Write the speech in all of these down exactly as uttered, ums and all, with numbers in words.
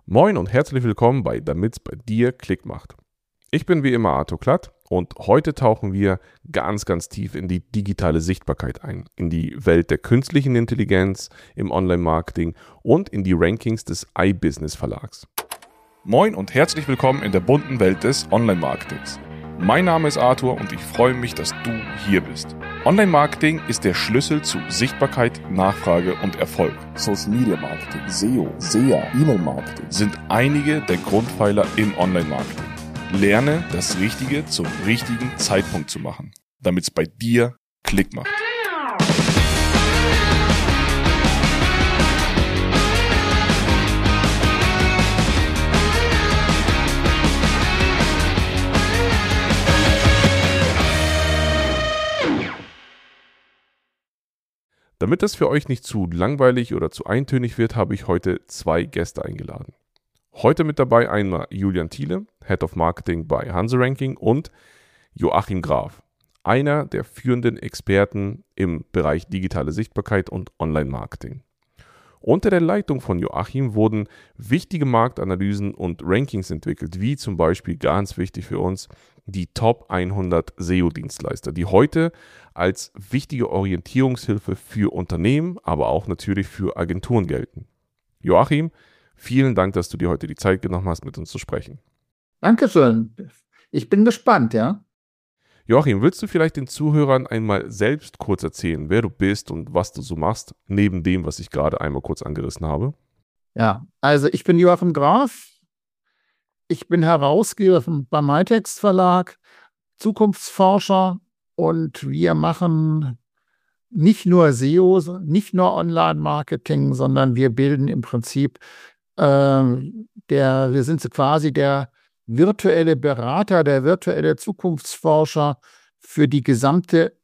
Moin und herzlich willkommen bei Damit's bei dir Klick macht. Ich bin wie immer Arthur Klatt und heute tauchen wir ganz, ganz tief in die digitale Sichtbarkeit ein, in die Welt der künstlichen Intelligenz im Online-Marketing und in die Rankings des iBusiness Verlags. Moin und herzlich willkommen in der bunten Welt des Online-Marketings. Mein Name ist Arthur und ich freue mich, dass du hier bist. Online-Marketing ist der Schlüssel zu Sichtbarkeit, Nachfrage und Erfolg. Social Media Marketing, S E O, S E A, E-Mail-Marketing sind einige der Grundpfeiler im Online-Marketing. Lerne, das Richtige zum richtigen Zeitpunkt zu machen, damit es bei dir Klick macht. Damit das für euch nicht zu langweilig oder zu eintönig wird, habe ich heute zwei Gäste eingeladen. Heute mit dabei einmal Julian Thiele, Head of Marketing bei Hanseranking, und Joachim Graf, einer der führenden Experten im Bereich digitale Sichtbarkeit und Online-Marketing. Unter der Leitung von Joachim wurden wichtige Marktanalysen und Rankings entwickelt, wie zum Beispiel, ganz wichtig für uns, die Top hundert S E O-Dienstleister, die heute als wichtige Orientierungshilfe für Unternehmen, aber auch natürlich für Agenturen gelten. Joachim, vielen Dank, dass du dir heute die Zeit genommen hast, mit uns zu sprechen. Dankeschön. Ich bin gespannt, ja. Joachim, willst du vielleicht den Zuhörern einmal selbst kurz erzählen, wer du bist und was du so machst, neben dem, was ich gerade einmal kurz angerissen habe? Ja, also ich bin Joachim Graf. Ich bin Herausgeber beim myText Verlag, Zukunftsforscher, und wir machen nicht nur S E O, nicht nur Online-Marketing, sondern wir bilden im Prinzip, äh, der, wir sind quasi der virtuelle Berater, der virtuelle Zukunftsforscher für die gesamte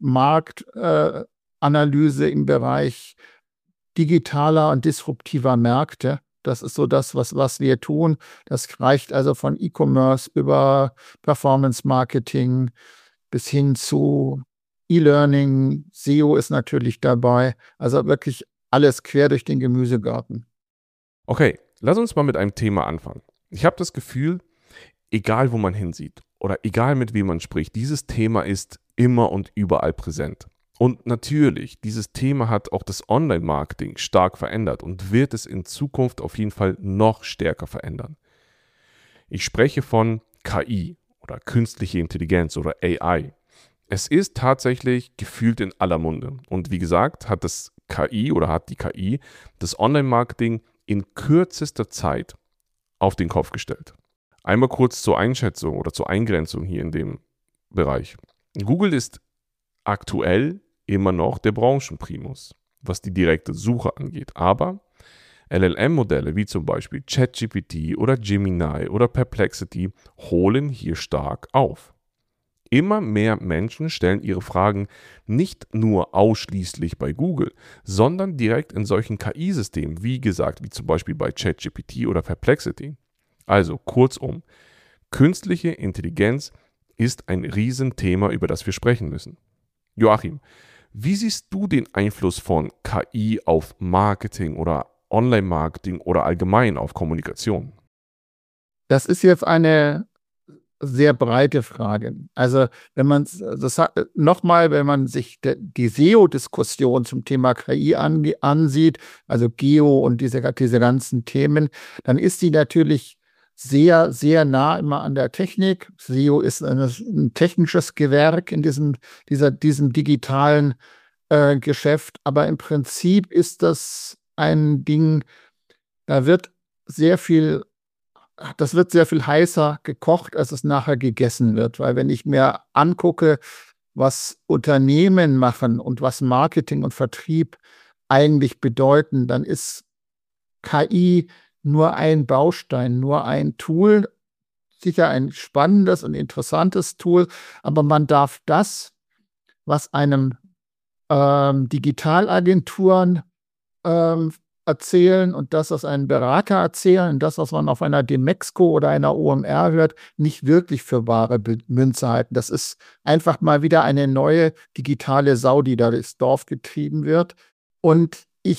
Marktanalyse äh, im Bereich digitaler und disruptiver Märkte. Das ist so das, was, was wir tun. Das reicht also von E-Commerce über Performance-Marketing bis hin zu E-Learning. S E O ist natürlich dabei. Also wirklich alles quer durch den Gemüsegarten. Okay, lass uns mal mit einem Thema anfangen. Ich habe das Gefühl, egal wo man hinsieht oder egal mit wem man spricht, dieses Thema ist immer und überall präsent. Und natürlich, dieses Thema hat auch das Online-Marketing stark verändert und wird es in Zukunft auf jeden Fall noch stärker verändern. Ich spreche von K I oder künstliche Intelligenz oder A I. Es ist tatsächlich gefühlt in aller Munde. Und wie gesagt, hat das K I oder hat die K I das Online-Marketing in kürzester Zeit auf den Kopf gestellt. Einmal kurz zur Einschätzung oder zur Eingrenzung hier in dem Bereich. Google ist aktuell immer noch der Branchenprimus, was die direkte Suche angeht. Aber L L M-Modelle wie zum Beispiel ChatGPT oder Gemini oder Perplexity holen hier stark auf. Immer mehr Menschen stellen ihre Fragen nicht nur ausschließlich bei Google, sondern direkt in solchen K I-Systemen, wie gesagt, wie zum Beispiel bei ChatGPT oder Perplexity. Also kurzum, künstliche Intelligenz ist ein Riesenthema, über das wir sprechen müssen. Joachim, wie siehst du den Einfluss von K I auf Marketing oder Online-Marketing oder allgemein auf Kommunikation? Das ist jetzt eine sehr breite Frage. Also wenn man das nochmal, wenn man sich de, die S E O-Diskussion zum Thema K I an, ansieht, also Geo und diese, diese ganzen Themen, dann ist die natürlich sehr, sehr nah immer an der Technik. S E O ist ein, ein technisches Gewerk in diesem, dieser, diesem digitalen äh, Geschäft. Aber im Prinzip ist das ein Ding, da wird sehr viel, das wird sehr viel heißer gekocht, als es nachher gegessen wird. Weil wenn ich mir angucke, was Unternehmen machen und was Marketing und Vertrieb eigentlich bedeuten, dann ist K I nur ein Baustein, nur ein Tool, sicher ein spannendes und interessantes Tool, aber man darf das, was einem ähm, Digitalagenturen ähm, erzählen und das, was einem Berater erzählen, und das, was man auf einer Demexco oder einer O M R hört, nicht wirklich für wahre Münze halten. Das ist einfach mal wieder eine neue digitale Sau, die da durchs Dorf getrieben wird. Und ich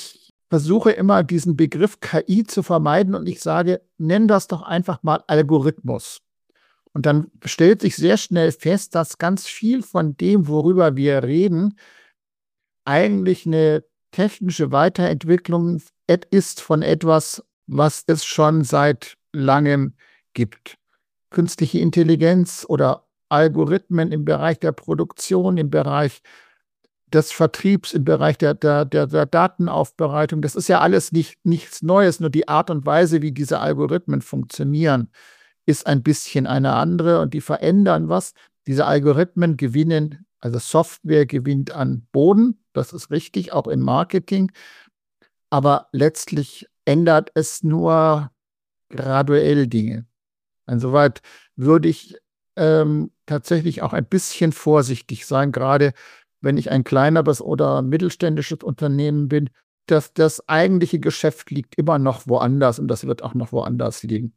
versuche immer diesen Begriff K I zu vermeiden und ich sage, nenn das doch einfach mal Algorithmus. Und dann stellt sich sehr schnell fest, dass ganz viel von dem, worüber wir reden, eigentlich eine technische Weiterentwicklung ist von etwas, was es schon seit langem gibt. Künstliche Intelligenz oder Algorithmen im Bereich der Produktion, im Bereich des Vertriebs, im Bereich der, der, der, der Datenaufbereitung. Das ist ja alles nicht, nichts Neues, nur die Art und Weise, wie diese Algorithmen funktionieren, ist ein bisschen eine andere und die verändern was. Diese Algorithmen gewinnen, also Software gewinnt an Boden, das ist richtig, auch im Marketing, aber letztlich ändert es nur graduell Dinge. Insoweit würde ich ähm, tatsächlich auch ein bisschen vorsichtig sein, gerade wenn ich ein kleineres oder mittelständisches Unternehmen bin. dass das eigentliche Geschäft liegt immer noch woanders und das wird auch noch woanders liegen.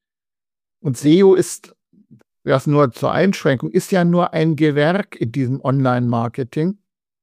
Und S E O ist, das nur zur Einschränkung, ist ja nur ein Gewerk in diesem Online-Marketing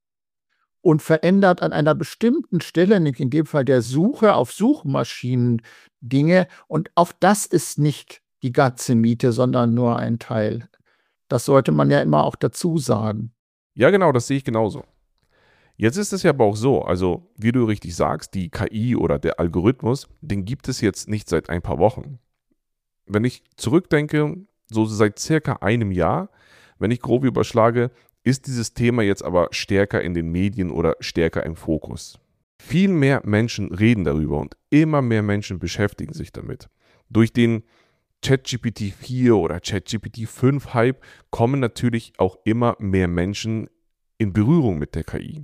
und verändert an einer bestimmten Stelle, nicht in dem Fall der Suche auf Suchmaschinen, Dinge. Und auch das ist nicht die ganze Miete, sondern nur ein Teil. Das sollte man ja immer auch dazu sagen. Ja, genau, das sehe ich genauso. Jetzt ist es ja aber auch so, also wie du richtig sagst, die K I oder der Algorithmus, den gibt es jetzt nicht seit ein paar Wochen. Wenn ich zurückdenke, so seit circa einem Jahr, wenn ich grob überschlage, ist dieses Thema jetzt aber stärker in den Medien oder stärker im Fokus. Viel mehr Menschen reden darüber und immer mehr Menschen beschäftigen sich damit. Durch den ChatGPT vier oder ChatGPT fünf Hype kommen natürlich auch immer mehr Menschen in Berührung mit der K I.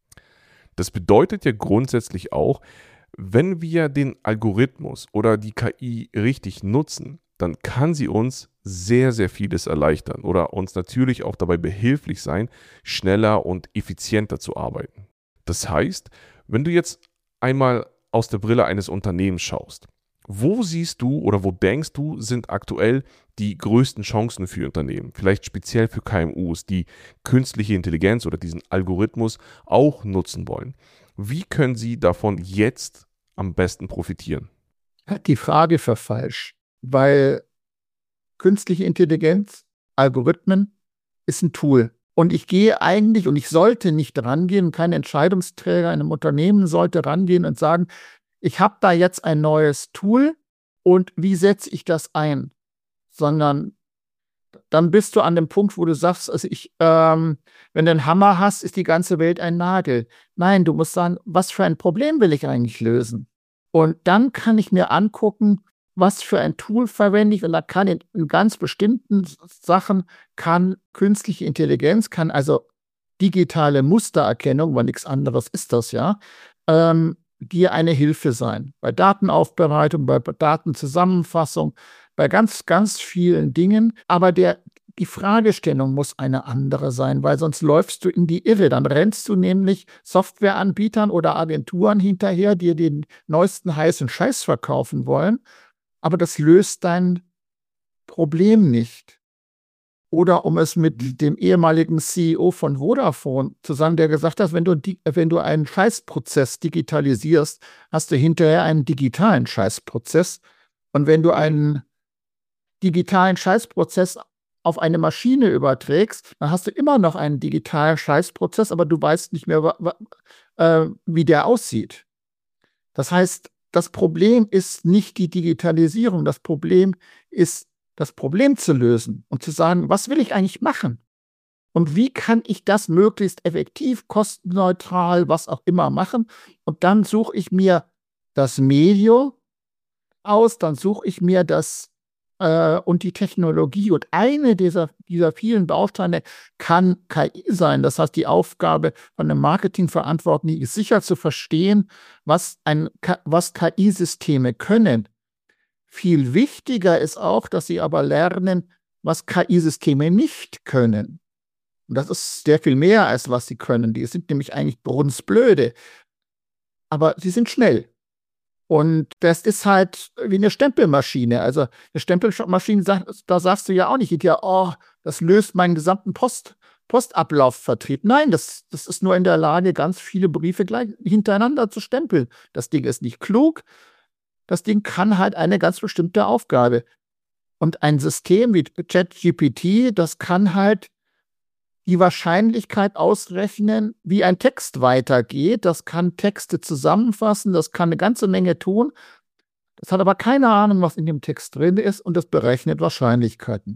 Das bedeutet ja grundsätzlich auch, wenn wir den Algorithmus oder die K I richtig nutzen, dann kann sie uns sehr, sehr vieles erleichtern oder uns natürlich auch dabei behilflich sein, schneller und effizienter zu arbeiten. Das heißt, wenn du jetzt einmal aus der Brille eines Unternehmens schaust, wo siehst du oder wo denkst du, sind aktuell die größten Chancen für Unternehmen, vielleicht speziell für K M Us, die künstliche Intelligenz oder diesen Algorithmus auch nutzen wollen? Wie können sie davon jetzt am besten profitieren? Hat die Frage verfalscht, weil künstliche Intelligenz, Algorithmen, ist ein Tool. Und ich gehe eigentlich und ich sollte nicht rangehen, kein Entscheidungsträger in einem Unternehmen sollte rangehen und sagen, ich habe da jetzt ein neues Tool und wie setze ich das ein? Sondern dann bist du an dem Punkt, wo du sagst, also ich, ähm, wenn du einen Hammer hast, ist die ganze Welt ein Nagel. Nein, du musst sagen, was für ein Problem will ich eigentlich lösen? Und dann kann ich mir angucken, was für ein Tool verwende ich. Und da kann in, in ganz bestimmten Sachen kann künstliche Intelligenz, kann also digitale Mustererkennung, weil nichts anderes ist das ja, ähm, dir eine Hilfe sein. Bei Datenaufbereitung, bei Datenzusammenfassung, bei ganz, ganz vielen Dingen. Aber der, die Fragestellung muss eine andere sein, weil sonst läufst du in die Irre. Dann rennst du nämlich Softwareanbietern oder Agenturen hinterher, die dir den neuesten heißen Scheiß verkaufen wollen. Aber das löst dein Problem nicht. Oder um es mit dem ehemaligen C E O von Vodafone zu sagen, der gesagt hat, wenn du, wenn du einen Scheißprozess digitalisierst, hast du hinterher einen digitalen Scheißprozess. Und wenn du einen digitalen Scheißprozess auf eine Maschine überträgst, dann hast du immer noch einen digitalen Scheißprozess, aber du weißt nicht mehr, wie der aussieht. Das heißt, das Problem ist nicht die Digitalisierung, das Problem ist, das Problem zu lösen und zu sagen, was will ich eigentlich machen? Und wie kann ich das möglichst effektiv, kostenneutral, was auch immer machen? Und dann suche ich mir das Medium aus, dann suche ich mir das äh, und die Technologie. Und eine dieser, dieser vielen Bausteine kann K I sein. Das heißt, die Aufgabe von einem Marketingverantwortlichen ist sicher zu verstehen, was, ein, was K I-Systeme können. Viel wichtiger ist auch, dass sie aber lernen, was K I-Systeme nicht können. Und das ist sehr viel mehr, als was sie können. Die sind nämlich eigentlich brunzblöde. Aber sie sind schnell. Und das ist halt wie eine Stempelmaschine. Also eine Stempelmaschine, da sagst du ja auch nicht, ja, oh, das löst meinen gesamten Post, Postablaufvertrieb. Nein, das, das ist nur in der Lage, ganz viele Briefe gleich hintereinander zu stempeln. Das Ding ist nicht klug. Das Ding kann halt eine ganz bestimmte Aufgabe. Und ein System wie ChatGPT, das kann halt die Wahrscheinlichkeit ausrechnen, wie ein Text weitergeht. Das kann Texte zusammenfassen, das kann eine ganze Menge tun. Das hat aber keine Ahnung, was in dem Text drin ist, und das berechnet Wahrscheinlichkeiten.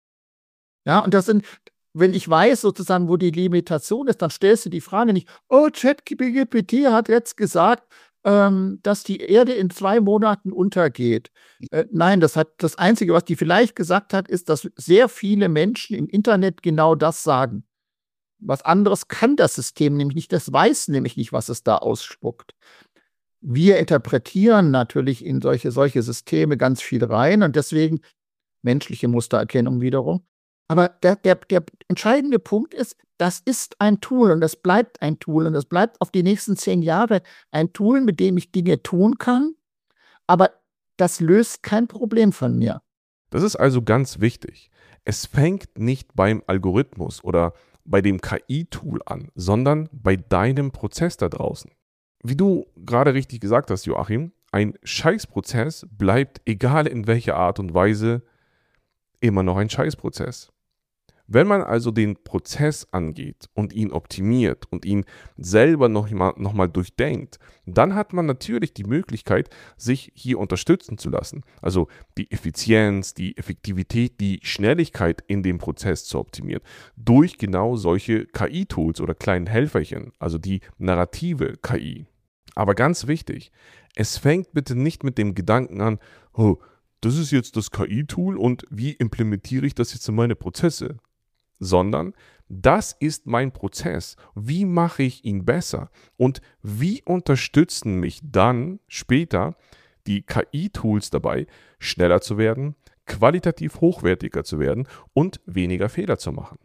Ja, und das sind, wenn ich weiß sozusagen, wo die Limitation ist, dann stellst du die Frage nicht, oh, ChatGPT hat jetzt gesagt, ähm, dass die Erde in zwei Monaten untergeht. Äh, nein, das hat das Einzige, was die vielleicht gesagt hat, ist, dass sehr viele Menschen im Internet genau das sagen. Was anderes kann das System nämlich nicht, das weiß nämlich nicht, was es da ausspuckt. Wir interpretieren natürlich in solche, solche Systeme ganz viel rein, und deswegen menschliche Mustererkennung wiederum. Aber der, der, der entscheidende Punkt ist, das ist ein Tool und das bleibt ein Tool und das bleibt auf die nächsten zehn Jahre ein Tool, mit dem ich Dinge tun kann, aber das löst kein Problem von mir. Das ist also ganz wichtig. Es fängt nicht beim Algorithmus oder bei dem K I-Tool an, sondern bei deinem Prozess da draußen. Wie du gerade richtig gesagt hast, Joachim, ein Scheißprozess bleibt, egal in welcher Art und Weise, immer noch ein Scheißprozess. Wenn man also den Prozess angeht und ihn optimiert und ihn selber noch mal, noch mal durchdenkt, dann hat man natürlich die Möglichkeit, sich hier unterstützen zu lassen. Also die Effizienz, die Effektivität, die Schnelligkeit in dem Prozess zu optimieren. Durch genau solche K I-Tools oder kleinen Helferchen, also die narrative K I. Aber ganz wichtig, es fängt bitte nicht mit dem Gedanken an, oh, das ist jetzt das K I-Tool und wie implementiere ich das jetzt in meine Prozesse? Sondern das ist mein Prozess. Wie mache ich ihn besser? Und wie unterstützen mich dann später die K I-Tools dabei, schneller zu werden, qualitativ hochwertiger zu werden und weniger Fehler zu machen?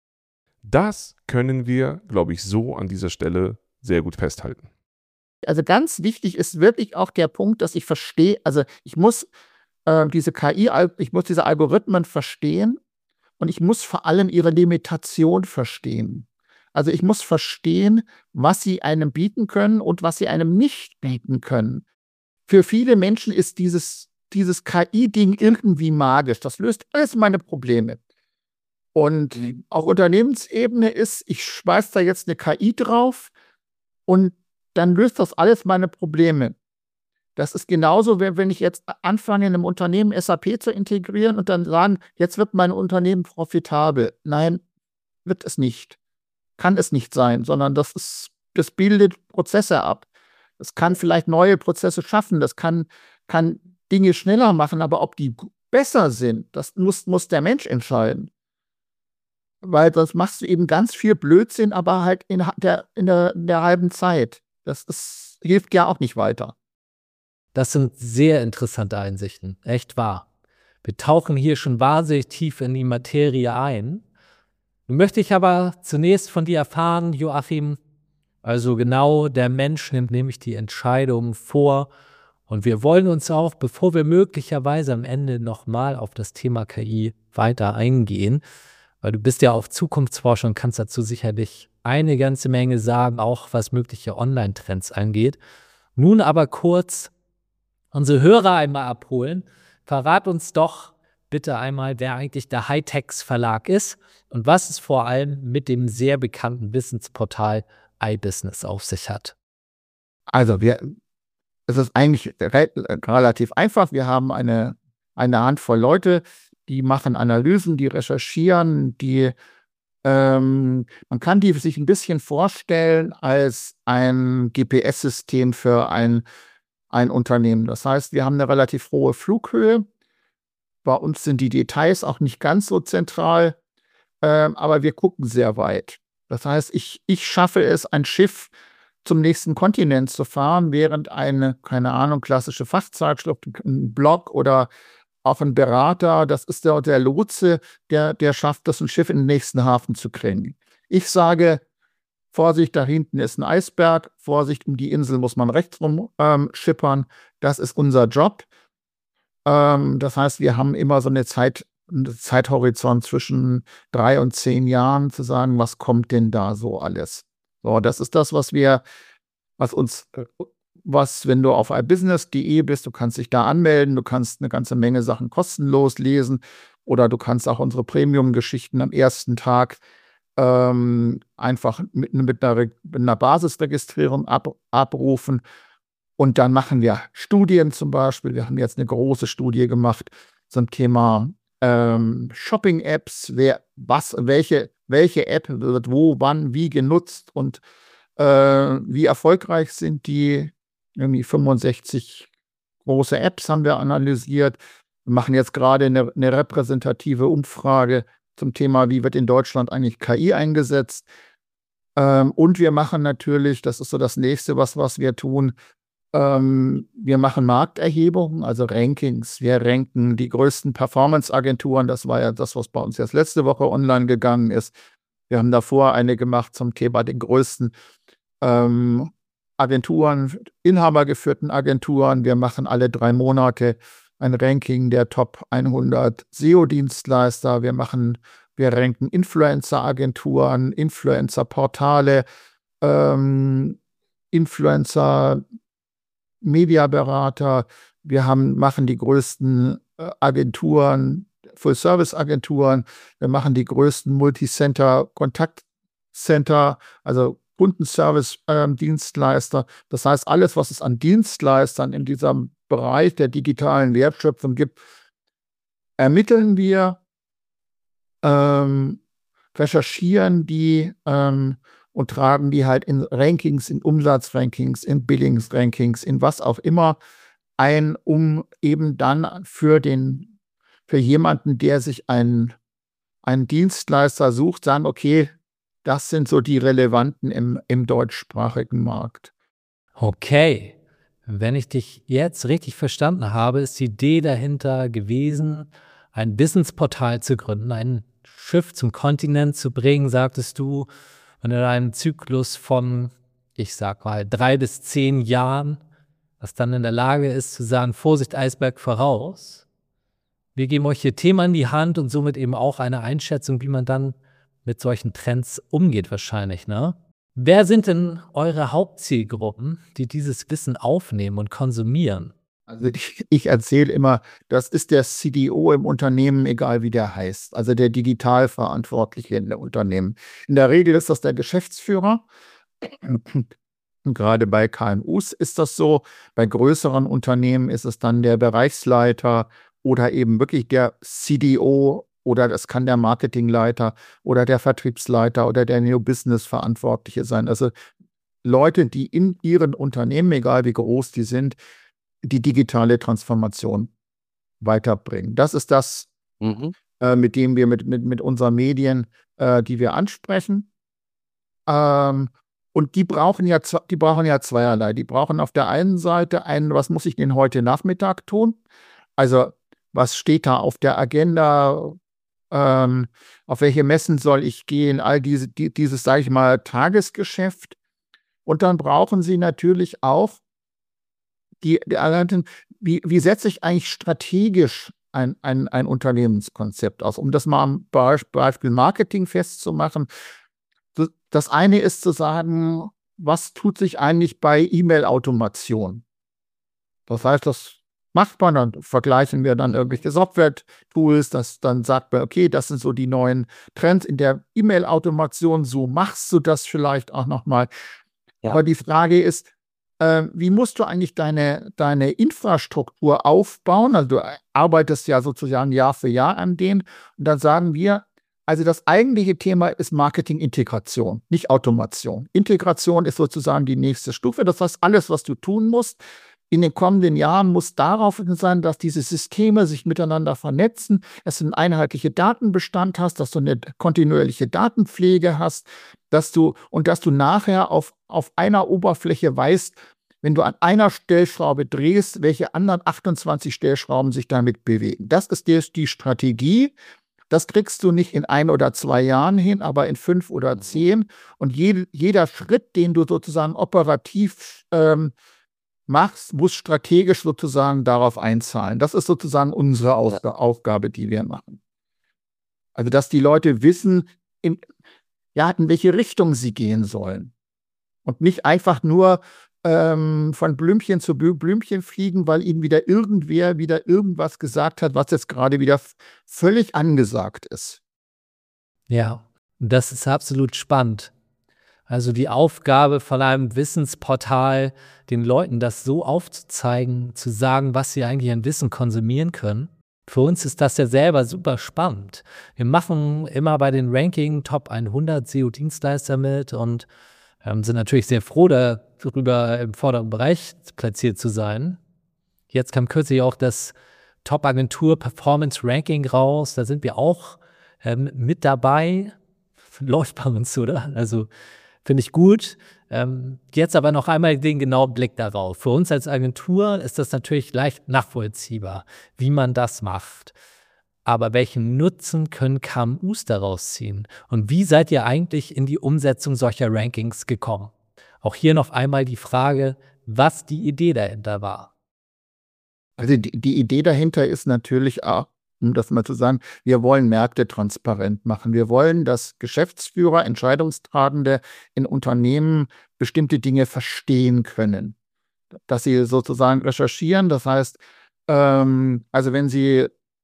Das können wir, glaube ich, so an dieser Stelle sehr gut festhalten. Also ganz wichtig ist wirklich auch der Punkt, dass ich verstehe, also ich muss äh, diese K I, ich muss diese Algorithmen verstehen. Und ich muss vor allem ihre Limitation verstehen. Also ich muss verstehen, was sie einem bieten können und was sie einem nicht bieten können. Für viele Menschen ist dieses, dieses K I-Ding irgendwie magisch. Das löst alles meine Probleme. Und auf Unternehmensebene ist, ich schmeiß da jetzt eine K I drauf und dann löst das alles meine Probleme. Das ist genauso, wenn ich jetzt anfange, in einem Unternehmen S A P zu integrieren und dann sagen, jetzt wird mein Unternehmen profitabel. Nein, wird es nicht. Kann es nicht sein, sondern das ist, das bildet Prozesse ab. Das kann vielleicht neue Prozesse schaffen, das kann, kann Dinge schneller machen, aber ob die besser sind, das muss, muss der Mensch entscheiden. Weil sonst machst du eben ganz viel Blödsinn, aber halt in der, in der, in der halben Zeit. Das ist, hilft ja auch nicht weiter. Das sind sehr interessante Einsichten, echt wahr. Wir tauchen hier schon wahnsinnig tief in die Materie ein. Nun möchte ich aber zunächst von dir erfahren, Joachim, also genau der Mensch nimmt nämlich die Entscheidungen vor, und wir wollen uns auch, bevor wir möglicherweise am Ende nochmal auf das Thema K I weiter eingehen, weil du bist ja auf Zukunftsforscher und kannst dazu sicherlich eine ganze Menge sagen, auch was mögliche Online-Trends angeht. Nun aber kurz unsere Hörer einmal abholen. Verrat uns doch bitte einmal, wer eigentlich der Hightext Verlag ist und was es vor allem mit dem sehr bekannten Wissensportal iBusiness auf sich hat. Also wir, es ist eigentlich re relativ einfach. Wir haben eine, eine Handvoll Leute, die machen Analysen, die recherchieren, die ähm, man kann die sich ein bisschen vorstellen als ein G P S-System für ein ein Unternehmen. Das heißt, wir haben eine relativ hohe Flughöhe. Bei uns sind die Details auch nicht ganz so zentral, ähm, aber wir gucken sehr weit. Das heißt, ich, ich schaffe es, ein Schiff zum nächsten Kontinent zu fahren, während eine, keine Ahnung, klassische Fachzeitschrift, ein Blog oder auch ein Berater, das ist der, der Lotse, der, der schafft es, ein Schiff in den nächsten Hafen zu kriegen. Ich sage, Vorsicht, da hinten ist ein Eisberg. Vorsicht, um die Insel muss man rechts rum ähm, schippern. Das ist unser Job. Ähm, das heißt, wir haben immer so eine Zeit, einen Zeithorizont zwischen drei und zehn Jahren zu sagen, was kommt denn da so alles? So, das ist das, was wir, was uns, äh, was, wenn du auf ibusiness punkt de bist, du kannst dich da anmelden, du kannst eine ganze Menge Sachen kostenlos lesen oder du kannst auch unsere Premium-Geschichten am ersten Tag ähm, einfach mit, mit, einer, Re- mit einer Basisregistrierung ab, abrufen. Und dann machen wir Studien zum Beispiel. Wir haben jetzt eine große Studie gemacht zum Thema ähm, Shopping-Apps. Wer, was, welche, welche App wird wo, wann, wie genutzt und äh, wie erfolgreich sind die. Irgendwie fünfundsechzig große Apps haben wir analysiert. Wir machen jetzt gerade eine, eine repräsentative Umfrage zum Thema, wie wird in Deutschland eigentlich K I eingesetzt. Ähm, und wir machen natürlich, das ist so das nächste, was, was wir tun, ähm, wir machen Markterhebungen, also Rankings. Wir ranken die größten Performance-Agenturen. Das war ja das, was bei uns jetzt letzte Woche online gegangen ist. Wir haben davor eine gemacht zum Thema den größten ähm, Agenturen, inhabergeführten Agenturen. Wir machen alle drei Monate ein Ranking der Top hundert S E O-Dienstleister. Wir machen, wir ranken Influencer-Agenturen, Influencer-Portale, ähm, Influencer, Mediaberater. Wir haben, machen die größten äh, Agenturen, Full-Service-Agenturen. Wir machen die größten Multicenter-Kontaktcenter, also Kundenservice-Dienstleister. Das heißt, alles, was es an Dienstleistern in diesem Bereich der digitalen Wertschöpfung gibt, ermitteln wir, ähm, recherchieren die ähm, und tragen die halt in Rankings, in Umsatzrankings, in Billingsrankings, in was auch immer ein, um eben dann für den, für jemanden, der sich einen, einen Dienstleister sucht, sagen, okay, das sind so die relevanten im, im deutschsprachigen Markt. Okay, wenn ich dich jetzt richtig verstanden habe, ist die Idee dahinter gewesen, ein Businessportal zu gründen, ein Schiff zum Kontinent zu bringen, sagtest du, und in einem Zyklus von, ich sag mal, drei bis zehn Jahren, was dann in der Lage ist zu sagen, Vorsicht, Eisberg voraus. Wir geben euch hier Themen an die Hand und somit eben auch eine Einschätzung, wie man dann mit solchen Trends umgeht wahrscheinlich, ne? Wer sind denn eure Hauptzielgruppen, die dieses Wissen aufnehmen und konsumieren? Also ich, ich erzähle immer, das ist der C D O im Unternehmen, egal wie der heißt, also der Digitalverantwortliche in der Unternehmen. In der Regel ist das der Geschäftsführer. Und gerade bei K M Us ist das so. Bei größeren Unternehmen ist es dann der Bereichsleiter oder eben wirklich der C D O. Oder das kann der Marketingleiter oder der Vertriebsleiter oder der New Business Verantwortliche sein. Also Leute, die in ihren Unternehmen, egal wie groß die sind, die digitale Transformation weiterbringen. Das ist das, mhm. äh, mit dem wir mit, mit, mit unseren Medien, äh, die wir ansprechen. Ähm, und die brauchen ja, die brauchen ja zweierlei. Die brauchen auf der einen Seite einen, was muss ich denn heute Nachmittag tun? Also was steht da auf der Agenda? Ähm, auf welche Messen soll ich gehen, all diese, die, dieses, sage ich mal, Tagesgeschäft. Und dann brauchen sie natürlich auch die, die wie, wie setze ich eigentlich strategisch ein, ein, ein Unternehmenskonzept aus, um das mal am Beispiel Marketing festzumachen. Das eine ist zu sagen, was tut sich eigentlich bei E-Mail-Automation? Das heißt, das macht man, dann vergleichen wir dann irgendwelche Software-Tools, das dann sagt man, okay, das sind so die neuen Trends in der E-Mail-Automation, so machst du das vielleicht auch nochmal. Ja. Aber die Frage ist, äh, wie musst du eigentlich deine, deine Infrastruktur aufbauen? Also du arbeitest ja sozusagen Jahr für Jahr an denen und dann sagen wir, also das eigentliche Thema ist Marketing-Integration, nicht Automation. Integration ist sozusagen die nächste Stufe, das heißt, alles, was du tun musst, in den kommenden Jahren muss darauf sein, dass diese Systeme sich miteinander vernetzen, dass du einen einheitlichen Datenbestand hast, dass du eine kontinuierliche Datenpflege hast, dass du und dass du nachher auf, auf einer Oberfläche weißt, wenn du an einer Stellschraube drehst, welche anderen achtundzwanzig Stellschrauben sich damit bewegen. Das ist die, die Strategie. Das kriegst du nicht in ein oder zwei Jahren hin, aber in fünf oder zehn. Und je, jeder Schritt, den du sozusagen operativ ähm, machst, muss strategisch sozusagen darauf einzahlen. Das ist sozusagen unsere Aufgabe, die wir machen. Also, dass die Leute wissen, in, ja, in welche Richtung sie gehen sollen. Und nicht einfach nur ähm, von Blümchen zu Blümchen fliegen, weil ihnen wieder irgendwer wieder irgendwas gesagt hat, was jetzt gerade wieder völlig angesagt ist. Ja, das ist absolut spannend. Also die Aufgabe von einem Wissensportal, den Leuten das so aufzuzeigen, zu sagen, was sie eigentlich an Wissen konsumieren können. Für uns ist das ja selber super spannend. Wir machen immer bei den Ranking Top hundert S E O-Dienstleister mit und ähm, sind natürlich sehr froh darüber, im vorderen Bereich platziert zu sein. Jetzt kam kürzlich auch das Top-Agentur Performance Ranking raus. Da sind wir auch ähm, mit dabei. Läuft bei uns, oder? Also finde ich gut. Ähm, jetzt aber noch einmal den genauen Blick darauf. Für uns als Agentur ist das natürlich leicht nachvollziehbar, wie man das macht. Aber welchen Nutzen können K M Us daraus ziehen? Und wie seid ihr eigentlich in die Umsetzung solcher Rankings gekommen? Auch hier noch einmal die Frage, was die Idee dahinter war. Also die, die Idee dahinter ist natürlich auch, um das mal zu sagen, wir wollen Märkte transparent machen. Wir wollen, dass Geschäftsführer, Entscheidungstragende in Unternehmen bestimmte Dinge verstehen können. Dass sie sozusagen recherchieren. Das heißt, ähm, also wenn sie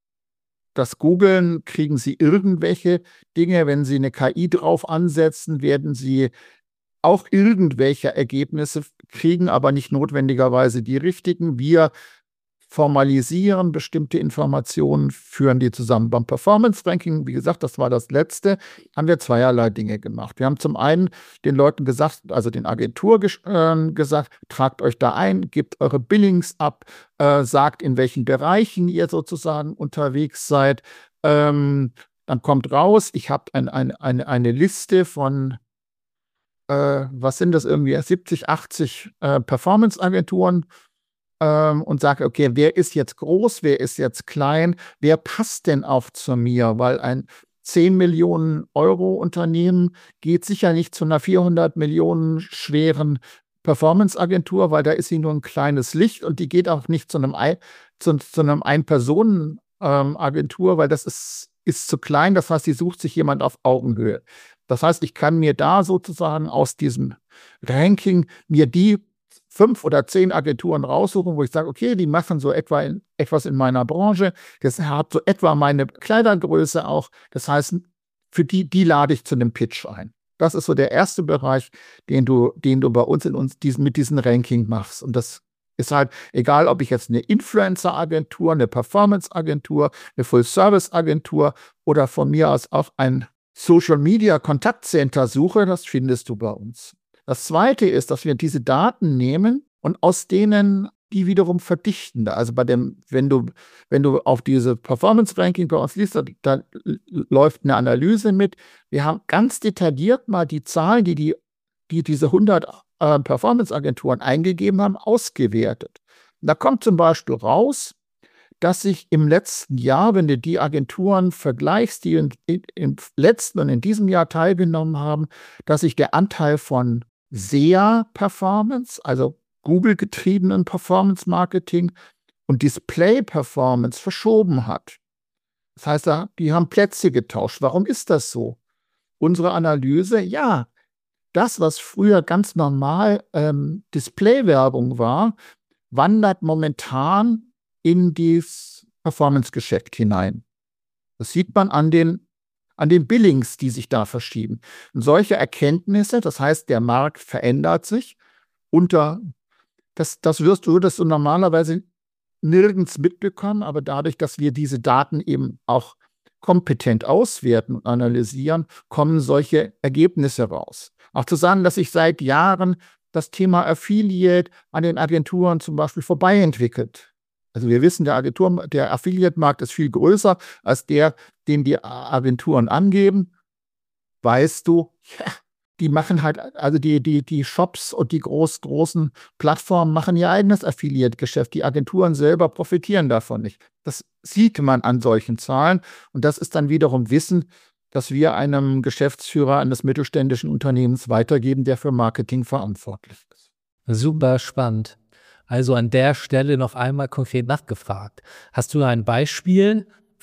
das googeln, kriegen sie irgendwelche Dinge. Wenn sie eine K I drauf ansetzen, werden sie auch irgendwelche Ergebnisse kriegen, aber nicht notwendigerweise die richtigen. Wir formalisieren bestimmte Informationen, führen die zusammen. Beim Performance-Ranking, wie gesagt, das war das letzte, haben wir zweierlei Dinge gemacht. Wir haben zum einen den Leuten gesagt, also den Agenturen äh, gesagt, tragt euch da ein, gebt eure Billings ab, äh, sagt, in welchen Bereichen ihr sozusagen unterwegs seid. Ähm, dann kommt raus, ich habe ein, ein, eine, eine Liste von, äh, was sind das irgendwie, siebzig, achtzig äh, Performance-Agenturen, und sage, okay, wer ist jetzt groß, wer ist jetzt klein, wer passt denn auch zu mir? Weil ein zehn Millionen Euro Unternehmen geht sicher nicht zu einer vierhundert Millionen schweren Performance-Agentur, weil da ist sie nur ein kleines Licht und die geht auch nicht zu einem, Ein- zu, zu einem Ein-Personen-Agentur, weil das ist, ist zu klein. Das heißt, sie sucht sich jemand auf Augenhöhe. Das heißt, ich kann mir da sozusagen aus diesem Ranking mir die fünf oder zehn Agenturen raussuchen, wo ich sage, okay, die machen so etwa in, etwas in meiner Branche, das hat so etwa meine Kleidergröße auch. Das heißt, für die, die lade ich zu einem Pitch ein. Das ist so der erste Bereich, den du, den du bei uns in uns diesen, mit diesem Ranking machst. Und das ist halt egal, ob ich jetzt eine Influencer-Agentur, eine Performance-Agentur, eine Full-Service-Agentur oder von mir aus auch ein Social-Media-Kontaktcenter suche, das findest du bei uns. Das Zweite ist, dass wir diese Daten nehmen und aus denen die wiederum verdichten. Also bei dem, wenn du, wenn du auf diese Performance-Ranking bei uns liest, da, da läuft eine Analyse mit. Wir haben ganz detailliert mal die Zahlen, die, die, die diese hundert äh, Performance-Agenturen eingegeben haben, ausgewertet. Und da kommt zum Beispiel raus, dass sich im letzten Jahr, wenn du die Agenturen vergleichst, die in, in, im letzten und in diesem Jahr teilgenommen haben, dass sich der Anteil von S E A-Performance, also Google-getriebenen Performance-Marketing und Display-Performance verschoben hat. Das heißt, die haben Plätze getauscht. Warum ist das so? Unsere Analyse, ja, das, was früher ganz normal ähm, Display-Werbung war, wandert momentan in das Performance-Geschäft hinein. Das sieht man an den an den Billings, die sich da verschieben. Und solche Erkenntnisse, das heißt, der Markt verändert sich, unter, das, das wirst du, das du normalerweise nirgends mitbekommen, aber dadurch, dass wir diese Daten eben auch kompetent auswerten und analysieren, kommen solche Ergebnisse raus. Auch zu sagen, dass sich seit Jahren das Thema Affiliate an den Agenturen zum Beispiel vorbei entwickelt. Also wir wissen, der Agentur, der Affiliate-Markt ist viel größer als der, den die Agenturen angeben. Weißt du, ja, die machen halt, also die, die, die Shops und die groß, großen Plattformen machen ihr eigenes Affiliate-Geschäft. Die Agenturen selber profitieren davon nicht. Das sieht man an solchen Zahlen. Und das ist dann wiederum Wissen, das wir einem Geschäftsführer eines mittelständischen Unternehmens weitergeben, der für Marketing verantwortlich ist. Super spannend. Also an der Stelle noch einmal konkret nachgefragt. Hast du ein Beispiel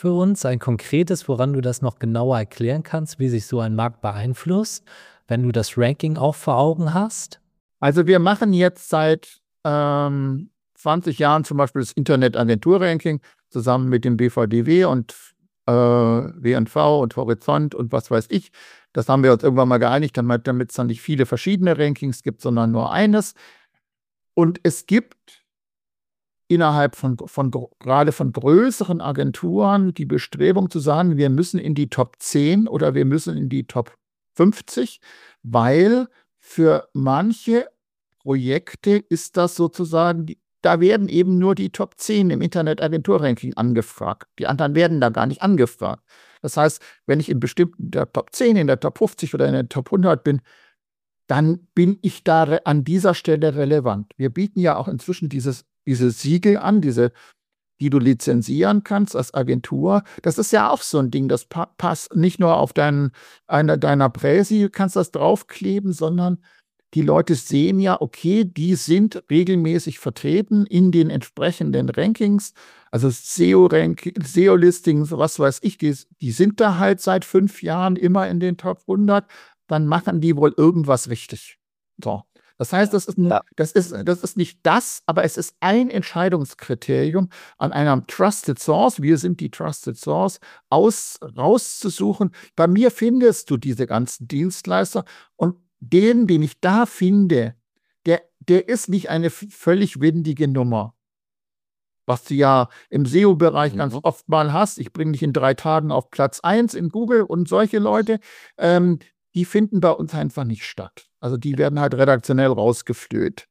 für uns, ein konkretes, woran du das noch genauer erklären kannst, wie sich so ein Markt beeinflusst, wenn du das Ranking auch vor Augen hast? Also wir machen jetzt seit ähm, zwanzig Jahren zum Beispiel das Internet-Agentur-Ranking zusammen mit dem B V D W und äh, W N V und Horizont und was weiß ich. Das haben wir uns irgendwann mal geeinigt, damit es dann nicht viele verschiedene Rankings gibt, sondern nur eines. Und es gibt innerhalb von, von gerade von größeren Agenturen die Bestrebung zu sagen, wir müssen in die Top zehn oder wir müssen in die Top fünfzig, weil für manche Projekte ist das sozusagen, da werden eben nur die Top zehn im Internet-Agentur-Ranking angefragt. Die anderen werden da gar nicht angefragt. Das heißt, wenn ich in bestimmten der Top zehn, in der Top fünfzig oder in der Top hundert bin, dann bin ich da an dieser Stelle relevant. Wir bieten ja auch inzwischen dieses, diese Siegel an, diese, die du lizenzieren kannst als Agentur. Das ist ja auch so ein Ding, das pa- passt nicht nur auf dein, eine deiner Präsi, du kannst das draufkleben, sondern die Leute sehen ja, okay, die sind regelmäßig vertreten in den entsprechenden Rankings, also S E O-Ranking, S E O-Listings, was weiß ich, die, die sind da halt seit fünf Jahren immer in den Top hundert, dann machen die wohl irgendwas richtig. So. Das heißt, das ist, ein, Ja. das, ist, das ist nicht das, aber es ist ein Entscheidungskriterium an einem Trusted Source, wir sind die Trusted Source, aus, rauszusuchen. Bei mir findest du diese ganzen Dienstleister und den, den ich da finde, der, der ist nicht eine f- völlig windige Nummer. Was du ja im S E O-Bereich Mhm. ganz oft mal hast. Ich bringe dich in drei Tagen auf Platz eins in Google und solche Leute, ähm, die finden bei uns einfach nicht statt. Also die werden halt redaktionell rausgeflöht.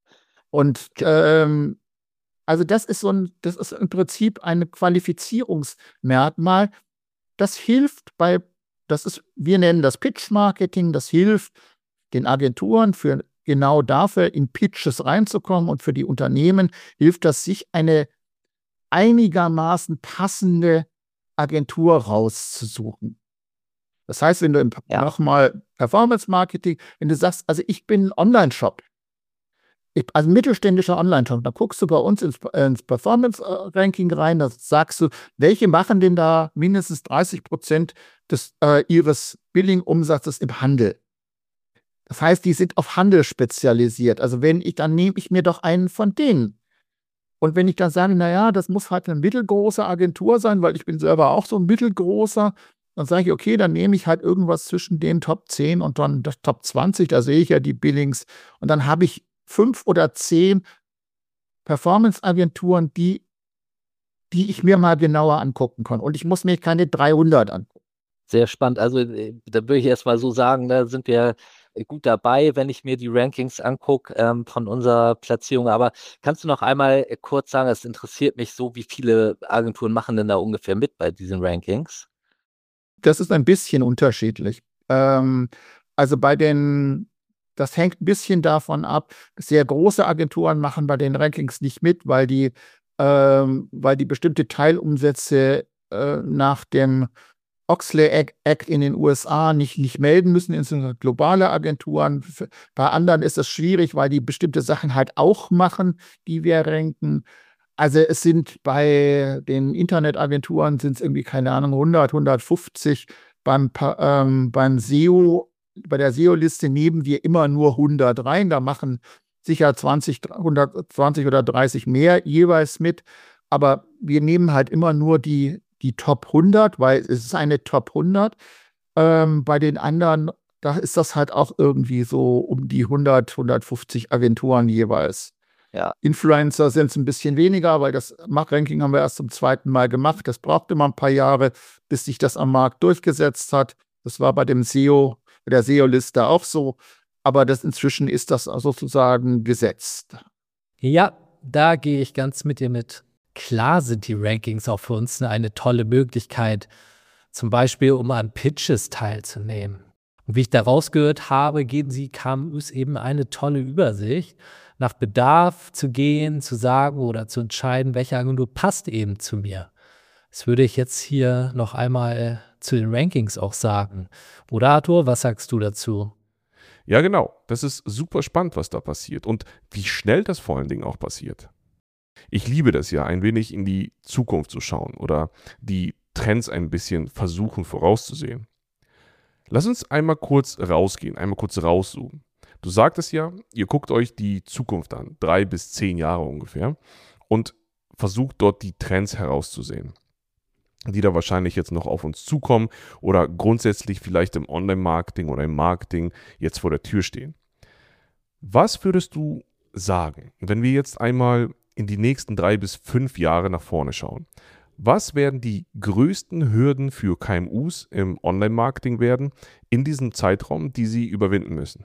Und ähm, also das ist so ein, das ist im Prinzip ein Qualifizierungsmerkmal. Das hilft bei, das ist, wir nennen das Pitch-Marketing, das hilft den Agenturen für genau dafür in Pitches reinzukommen und für die Unternehmen hilft das, sich eine einigermaßen passende Agentur rauszusuchen. Das heißt, wenn du im, Ja. nochmal Performance-Marketing, wenn du sagst, also ich bin ein Online-Shop, ich, also ein mittelständischer Online-Shop, dann guckst du bei uns ins, ins Performance-Ranking rein, da sagst du, welche machen denn da mindestens dreißig Prozent des, äh, ihres Billing-Umsatzes im Handel? Das heißt, die sind auf Handel spezialisiert. Also wenn ich, dann nehme ich mir doch einen von denen. Und wenn ich dann sage, naja, das muss halt eine mittelgroße Agentur sein, weil ich bin selber auch so ein mittelgroßer, dann sage ich, okay, dann nehme ich halt irgendwas zwischen den Top zehn und dann das Top zwanzig, da sehe ich ja die Billings. Und dann habe ich fünf oder zehn Performance-Agenturen, die, die ich mir mal genauer angucken kann. Und ich muss mir keine dreihundert angucken. Sehr spannend. Also äh, da würde ich erst mal so sagen, da sind wir äh, gut dabei, wenn ich mir die Rankings angucke ähm, von unserer Platzierung. Aber kannst du noch einmal äh, kurz sagen, es interessiert mich so, wie viele Agenturen machen denn da ungefähr mit bei diesen Rankings? Das ist ein bisschen unterschiedlich. Ähm, also bei den, das hängt ein bisschen davon ab, sehr große Agenturen machen bei den Rankings nicht mit, weil die, ähm, weil die bestimmte Teilumsätze äh, nach dem Oxley Act in den U S A nicht, nicht melden müssen, insbesondere globale Agenturen. Bei anderen ist das schwierig, weil die bestimmte Sachen halt auch machen, die wir ranken. Also es sind bei den Internetagenturen sind es irgendwie, keine Ahnung, hundert, hundertfünfzig. Beim, Pa- ähm, beim S E O, bei der S E O-Liste nehmen wir immer nur hundert rein. Da machen sicher zwanzig, hundertzwanzig oder dreißig mehr jeweils mit. Aber wir nehmen halt immer nur die, die Top hundert, weil es ist eine Top hundert. Ähm, bei den anderen, da ist das halt auch irgendwie so um die hundert, hundertfünfzig Agenturen jeweils. Ja. Influencer sind es ein bisschen weniger, weil das Ranking haben wir erst zum zweiten Mal gemacht. Das brauchte immer ein paar Jahre, bis sich das am Markt durchgesetzt hat. Das war bei dem S E O, bei der S E O-Liste auch so. Aber das inzwischen ist das sozusagen gesetzt. Ja, da gehe ich ganz mit dir mit. Klar sind die Rankings auch für uns eine tolle Möglichkeit, zum Beispiel um an Pitches teilzunehmen. Und wie ich da rausgehört habe, geben sie K M Us eben eine tolle Übersicht, nach Bedarf zu gehen, zu sagen oder zu entscheiden, welche Agentur passt eben zu mir. Das würde ich jetzt hier noch einmal zu den Rankings auch sagen. Oder Arthur, was sagst du dazu? Ja, genau. Das ist super spannend, was da passiert und wie schnell das vor allen Dingen auch passiert. Ich liebe das ja, ein wenig in die Zukunft zu schauen oder die Trends ein bisschen versuchen vorauszusehen. Lass uns einmal kurz rausgehen, einmal kurz rauszoomen. Du sagtest ja, ihr guckt euch die Zukunft an, drei bis zehn Jahre ungefähr, und versucht dort die Trends herauszusehen, die da wahrscheinlich jetzt noch auf uns zukommen oder grundsätzlich vielleicht im Online-Marketing oder im Marketing jetzt vor der Tür stehen. Was würdest du sagen, wenn wir jetzt einmal in die nächsten drei bis fünf Jahre nach vorne schauen? Was werden die größten Hürden für K M Us im Online-Marketing werden in diesem Zeitraum, die sie überwinden müssen?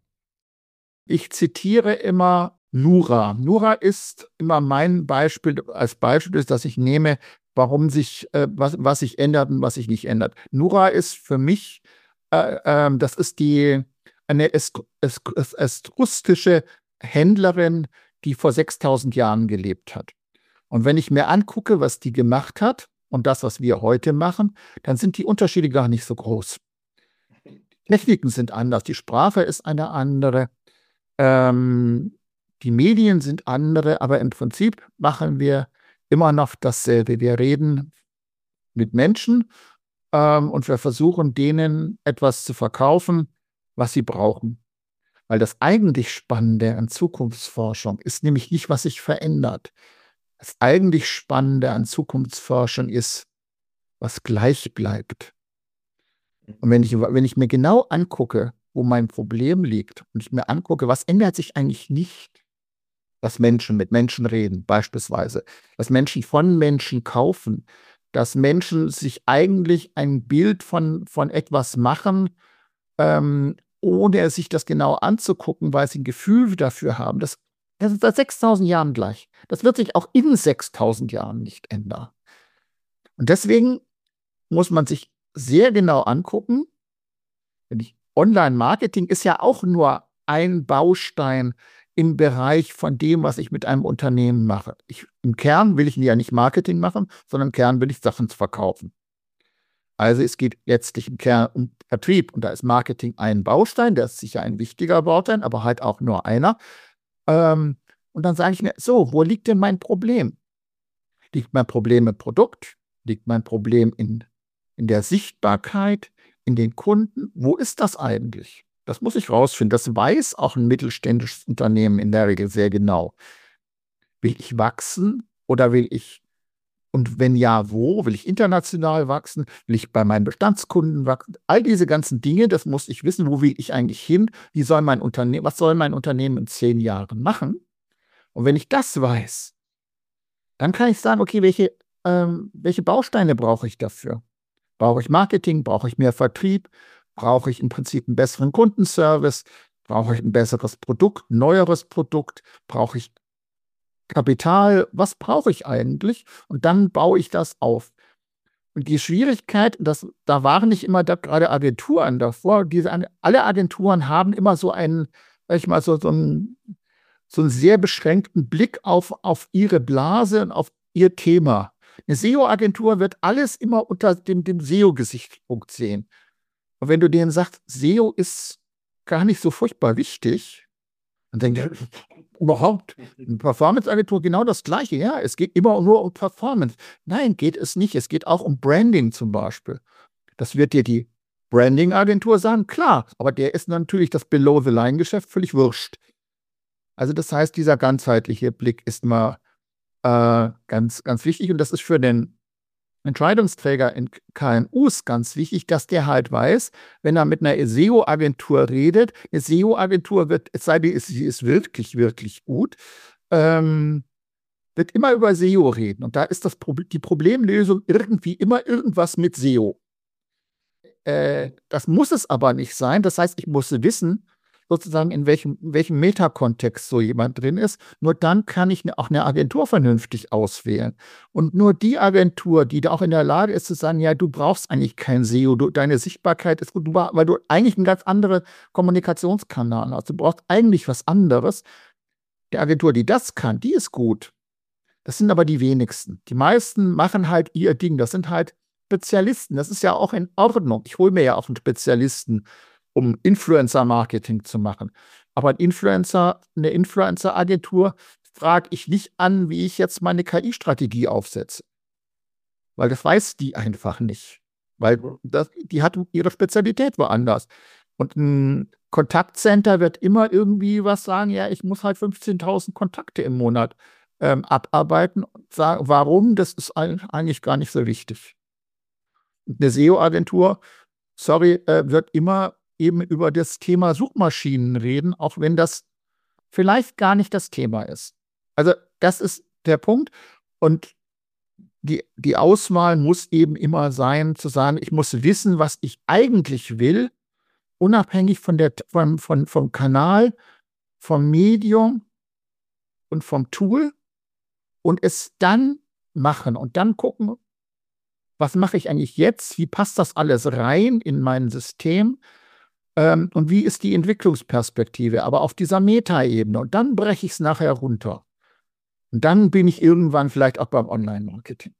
Ich zitiere immer Nura. Nura ist immer mein Beispiel, als Beispiel ist, dass ich nehme, warum sich, äh, was, was sich ändert und was sich nicht ändert. Nura ist für mich, äh, äh, das ist die, eine est est est etrustische Händlerin, die vor sechstausend Jahren gelebt hat. Und wenn ich mir angucke, was die gemacht hat und das, was wir heute machen, dann sind die Unterschiede gar nicht so groß. Techniken sind anders, die Sprache ist eine andere, ähm, die Medien sind andere, aber im Prinzip machen wir immer noch dasselbe. Wir reden mit Menschen ähm, und wir versuchen, denen etwas zu verkaufen, was sie brauchen. Weil das eigentlich Spannende an Zukunftsforschung ist nämlich nicht, was sich verändert. Das eigentlich Spannende an Zukunftsforschung ist, was gleich bleibt. Und wenn ich, wenn ich mir genau angucke, wo mein Problem liegt, und ich mir angucke, was ändert sich eigentlich nicht, dass Menschen mit Menschen reden, beispielsweise, dass Menschen von Menschen kaufen, dass Menschen sich eigentlich ein Bild von, von etwas machen, ähm, ohne sich das genau anzugucken, weil sie ein Gefühl dafür haben. Das, das ist seit sechstausend Jahren gleich. Das wird sich auch in sechstausend Jahren nicht ändern. Und deswegen muss man sich sehr genau angucken, wenn ich Online-Marketing ist ja auch nur ein Baustein im Bereich von dem, was ich mit einem Unternehmen mache. Ich, im Kern will ich ja nicht Marketing machen, sondern im Kern will ich Sachen verkaufen. Also es geht letztlich im Kern um Vertrieb und da ist Marketing ein Baustein, der ist sicher ein wichtiger Baustein, aber halt auch nur einer. Ähm, und dann sage ich mir, so, wo liegt denn mein Problem? Liegt mein Problem im Produkt? Liegt mein Problem in, in der Sichtbarkeit? In den Kunden, wo ist das eigentlich? Das muss ich rausfinden. Das weiß auch ein mittelständisches Unternehmen in der Regel sehr genau. Will ich wachsen oder will ich, und wenn ja, wo? Will ich international wachsen? Will ich bei meinen Bestandskunden wachsen? All diese ganzen Dinge, das muss ich wissen. Wo will ich eigentlich hin? Wie soll mein Unternehmen, was soll mein Unternehmen in zehn Jahren machen? Und wenn ich das weiß, dann kann ich sagen, okay, welche, ähm, welche Bausteine brauche ich dafür? Brauche ich Marketing? Brauche ich mehr Vertrieb? Brauche ich im Prinzip einen besseren Kundenservice? Brauche ich ein besseres Produkt, ein neueres Produkt? Brauche ich Kapital? Was brauche ich eigentlich? Und dann baue ich das auf. Und die Schwierigkeit, das, da waren nicht immer da, gerade Agenturen davor. Diese, alle Agenturen haben immer so einen, sag ich mal, so, so, einen, so einen sehr beschränkten Blick auf, auf ihre Blase und auf ihr Thema. Eine S E O-Agentur wird alles immer unter dem, dem S E O-Gesichtspunkt sehen. Und wenn du denen sagst, S E O ist gar nicht so furchtbar wichtig, dann denkt er, überhaupt, eine Performance-Agentur genau das Gleiche. Ja, es geht immer nur um Performance. Nein, geht es nicht. Es geht auch um Branding zum Beispiel. Das wird dir die Branding-Agentur sagen, klar, aber der ist natürlich das Below-the-Line-Geschäft völlig wurscht. Also das heißt, dieser ganzheitliche Blick ist mal Äh, ganz, ganz wichtig. Und das ist für den Entscheidungsträger in K M Us ganz wichtig, dass der halt weiß, wenn er mit einer S E O-Agentur redet, eine S E O-Agentur wird, es sei denn, sie ist wirklich, wirklich gut, ähm, wird immer über S E O reden. Und da ist das Pro die Problemlösung irgendwie immer irgendwas mit S E O. Äh, das muss es aber nicht sein. Das heißt, ich muss wissen, sozusagen in welchem, in welchem Metakontext so jemand drin ist. Nur dann kann ich auch eine Agentur vernünftig auswählen. Und nur die Agentur, die da auch in der Lage ist zu sagen, ja, du brauchst eigentlich kein S E O, du, deine Sichtbarkeit ist gut, weil du eigentlich einen ganz anderen Kommunikationskanal hast. Du brauchst eigentlich was anderes. Die Agentur, die das kann, die ist gut. Das sind aber die wenigsten. Die meisten machen halt ihr Ding. Das sind halt Spezialisten. Das ist ja auch in Ordnung. Ich hole mir ja auch einen Spezialisten, um Influencer-Marketing zu machen. Aber ein Influencer, eine Influencer-Agentur frage ich nicht an, wie ich jetzt meine K I-Strategie aufsetze. Weil das weiß die einfach nicht. Weil das, die hat ihre Spezialität woanders. Und ein Kontaktcenter wird immer irgendwie was sagen, ja, ich muss halt fünfzehntausend Kontakte im Monat ähm, abarbeiten. Und sagen, warum? Das ist eigentlich gar nicht so wichtig. Und eine S E O-Agentur, sorry, äh, wird immer eben über das Thema Suchmaschinen reden, auch wenn das vielleicht gar nicht das Thema ist. Also das ist der Punkt. Und die, die Auswahl muss eben immer sein, zu sagen, ich muss wissen, was ich eigentlich will, unabhängig von der, vom, von, vom Kanal, vom Medium und vom Tool, und es dann machen und dann gucken, was mache ich eigentlich jetzt, wie passt das alles rein in mein System ähm, und wie ist die Entwicklungsperspektive, aber auf dieser Metaebene, und dann breche ich es nachher runter. Und dann bin ich irgendwann vielleicht auch beim Online-Marketing.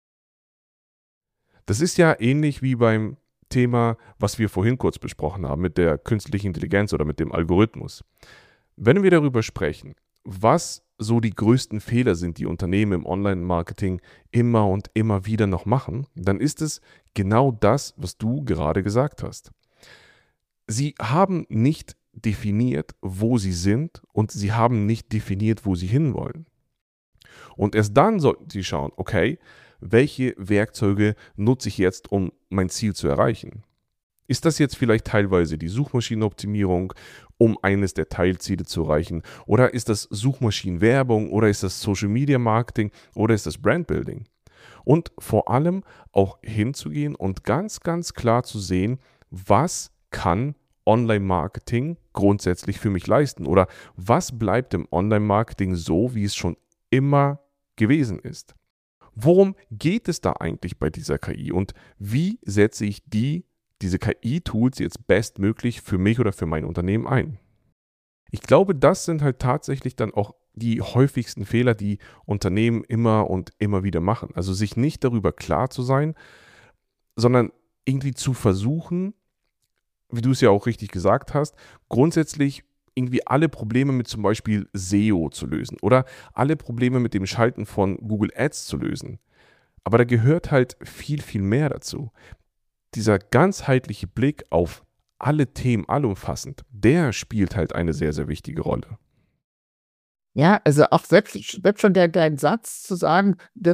Das ist ja ähnlich wie beim Thema, was wir vorhin kurz besprochen haben, mit der künstlichen Intelligenz oder mit dem Algorithmus. Wenn wir darüber sprechen, was so die größten Fehler sind, die Unternehmen im Online-Marketing immer und immer wieder noch machen, dann ist es genau das, was du gerade gesagt hast. Sie haben nicht definiert, wo sie sind, und sie haben nicht definiert, wo sie hinwollen. Und erst dann sollten sie schauen, okay, welche Werkzeuge nutze ich jetzt, um mein Ziel zu erreichen? Ist das jetzt vielleicht teilweise die Suchmaschinenoptimierung, um eines der Teilziele zu erreichen? Oder ist das Suchmaschinenwerbung? Oder ist das Social Media Marketing? Oder ist das Brandbuilding? Und vor allem auch hinzugehen und ganz, ganz klar zu sehen, was kann Online-Marketing grundsätzlich für mich leisten? Oder was bleibt im Online-Marketing so, wie es schon immer gewesen ist? Worum geht es da eigentlich bei dieser K I? Und wie setze ich die diese K I-Tools jetzt bestmöglich für mich oder für mein Unternehmen ein? Ich glaube, das sind halt tatsächlich dann auch die häufigsten Fehler, die Unternehmen immer und immer wieder machen. Also sich nicht darüber klar zu sein, sondern irgendwie zu versuchen, wie du es ja auch richtig gesagt hast, grundsätzlich irgendwie alle Probleme mit zum Beispiel S E O zu lösen oder alle Probleme mit dem Schalten von Google Ads zu lösen. Aber da gehört halt viel, viel mehr dazu. Dieser ganzheitliche Blick auf alle Themen, allumfassend, der spielt halt eine sehr, sehr wichtige Rolle. Ja, also auch selbst, selbst schon der, dein Satz zu sagen, das,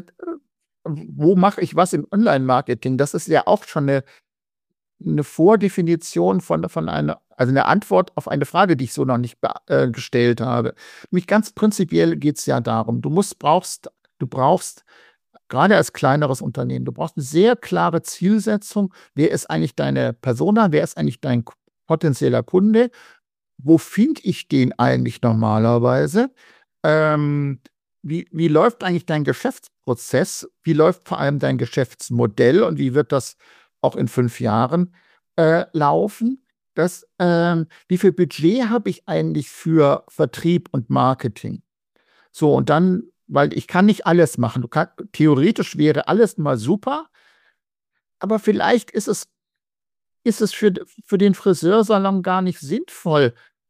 wo mache ich was im Online-Marketing, das ist ja auch schon eine, eine Vordefinition von, von einer, also eine Antwort auf eine Frage, die ich so noch nicht äh, gestellt habe. Nämlich ganz prinzipiell geht es ja darum, du musst, brauchst, du brauchst gerade als kleineres Unternehmen, du brauchst eine sehr klare Zielsetzung. Wer ist eigentlich deine Persona? Wer ist eigentlich dein potenzieller Kunde? Wo finde ich den eigentlich normalerweise? Ähm, wie, wie läuft eigentlich dein Geschäftsprozess? Wie läuft vor allem dein Geschäftsmodell? Und wie wird das auch in fünf Jahren äh, laufen? Das, ähm, wie viel Budget habe ich eigentlich für Vertrieb und Marketing? So, und dann, weil ich kann nicht alles machen. Du kann, theoretisch wäre alles mal super, aber vielleicht ist es, ist es für, für den Friseursalon gar nicht sinnvoll,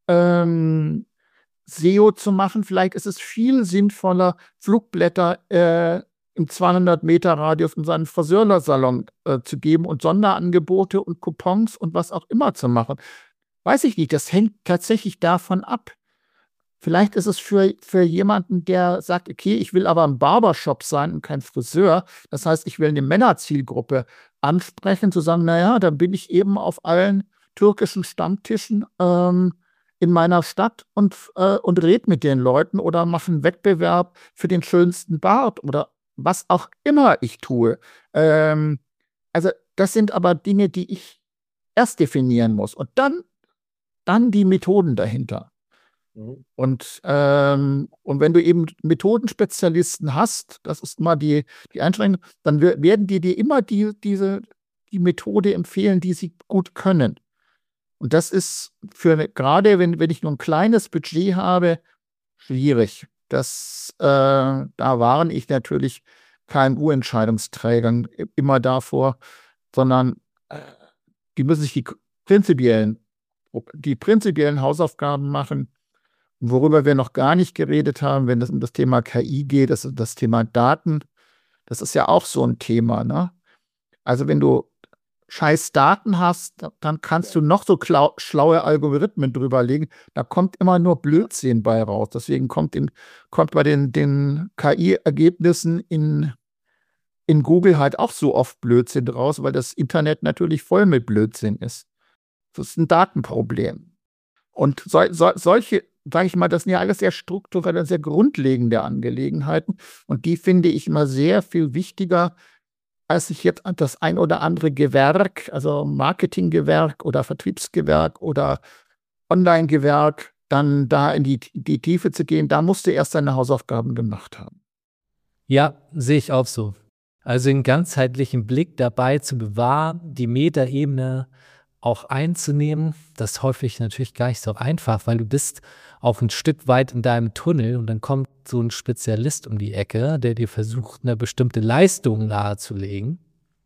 ähm, S E O zu machen. Vielleicht ist es viel sinnvoller, Flugblätter äh, im zweihundert Meter Radius in seinen Friseursalon äh, zu geben und Sonderangebote und Coupons und was auch immer zu machen. Weiß ich nicht, das hängt tatsächlich davon ab. Vielleicht ist es für, für jemanden, der sagt, okay, ich will aber ein Barbershop sein und kein Friseur. Das heißt, ich will eine Männerzielgruppe ansprechen, zu sagen, naja, dann bin ich eben auf allen türkischen Stammtischen ähm, in meiner Stadt und, äh, und rede mit den Leuten oder mache einen Wettbewerb für den schönsten Bart oder was auch immer ich tue. Ähm, also das sind aber Dinge, die ich erst definieren muss und dann, dann die Methoden dahinter. Und, ähm, und wenn du eben Methodenspezialisten hast, das ist mal die, die Einschränkung, dann werden die dir immer die, diese, die Methode empfehlen, die sie gut können. Und das ist für gerade, wenn, wenn ich nur ein kleines Budget habe, schwierig. Das, äh, da warne ich natürlich K M U-Entscheidungsträgern immer davor, sondern äh, die müssen sich die prinzipiellen, die prinzipiellen Hausaufgaben machen. Worüber wir noch gar nicht geredet haben, wenn es um das Thema K I geht, ist das Thema Daten. Das ist ja auch so ein Thema, ne? Also wenn du scheiß Daten hast, da- dann kannst du noch so klau schlaue Algorithmen drüber legen. Da kommt immer nur Blödsinn bei raus. Deswegen kommt, in, kommt bei den, den K I-Ergebnissen in, in Google halt auch so oft Blödsinn raus, weil das Internet natürlich voll mit Blödsinn ist. Das ist ein Datenproblem. Und sol sol solche, sage ich mal, das sind ja alles sehr strukturelle, sehr grundlegende Angelegenheiten. Und die finde ich immer sehr viel wichtiger, als sich jetzt an das ein oder andere Gewerk, also Marketinggewerk oder Vertriebsgewerk oder Online-Gewerk, dann da in die, die Tiefe zu gehen. Da musst du erst deine Hausaufgaben gemacht haben. Ja, sehe ich auch so. Also einen ganzheitlichen Blick dabei zu bewahren, die Metaebene auch einzunehmen, das ist häufig natürlich gar nicht so einfach, weil du bist auch ein Stück weit in deinem Tunnel und dann kommt so ein Spezialist um die Ecke, der dir versucht, eine bestimmte Leistung nahezulegen.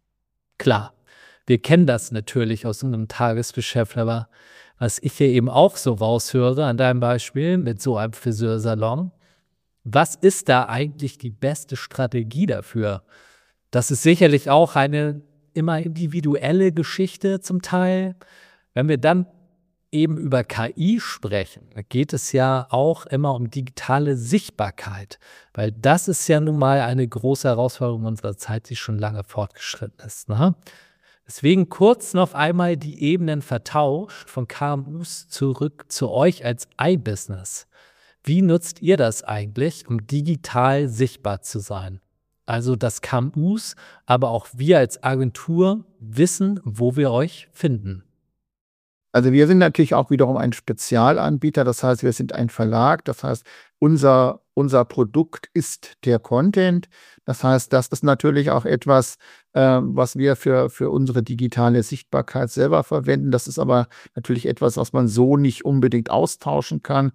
Klar, wir kennen das natürlich aus unserem Tagesgeschäft, aber was ich hier eben auch so raushöre an deinem Beispiel mit so einem Friseursalon, was ist da eigentlich die beste Strategie dafür? Das ist sicherlich auch eine immer individuelle Geschichte zum Teil. Wenn wir dann eben über K I sprechen, da geht es ja auch immer um digitale Sichtbarkeit, weil das ist ja nun mal eine große Herausforderung unserer Zeit, die schon lange fortgeschritten ist. Ne? Deswegen kurz noch einmal die Ebenen vertauscht, von K M Us zurück zu euch als iBusiness. Wie nutzt ihr das eigentlich, um digital sichtbar zu sein? Also, dass K M Us, aber auch wir als Agentur wissen, wo wir euch finden. Also wir sind natürlich auch wiederum ein Spezialanbieter, das heißt, wir sind ein Verlag, das heißt, unser, unser Produkt ist der Content. Das heißt, das ist natürlich auch etwas, äh, was wir für, für unsere digitale Sichtbarkeit selber verwenden. Das ist aber natürlich etwas, was man so nicht unbedingt austauschen kann.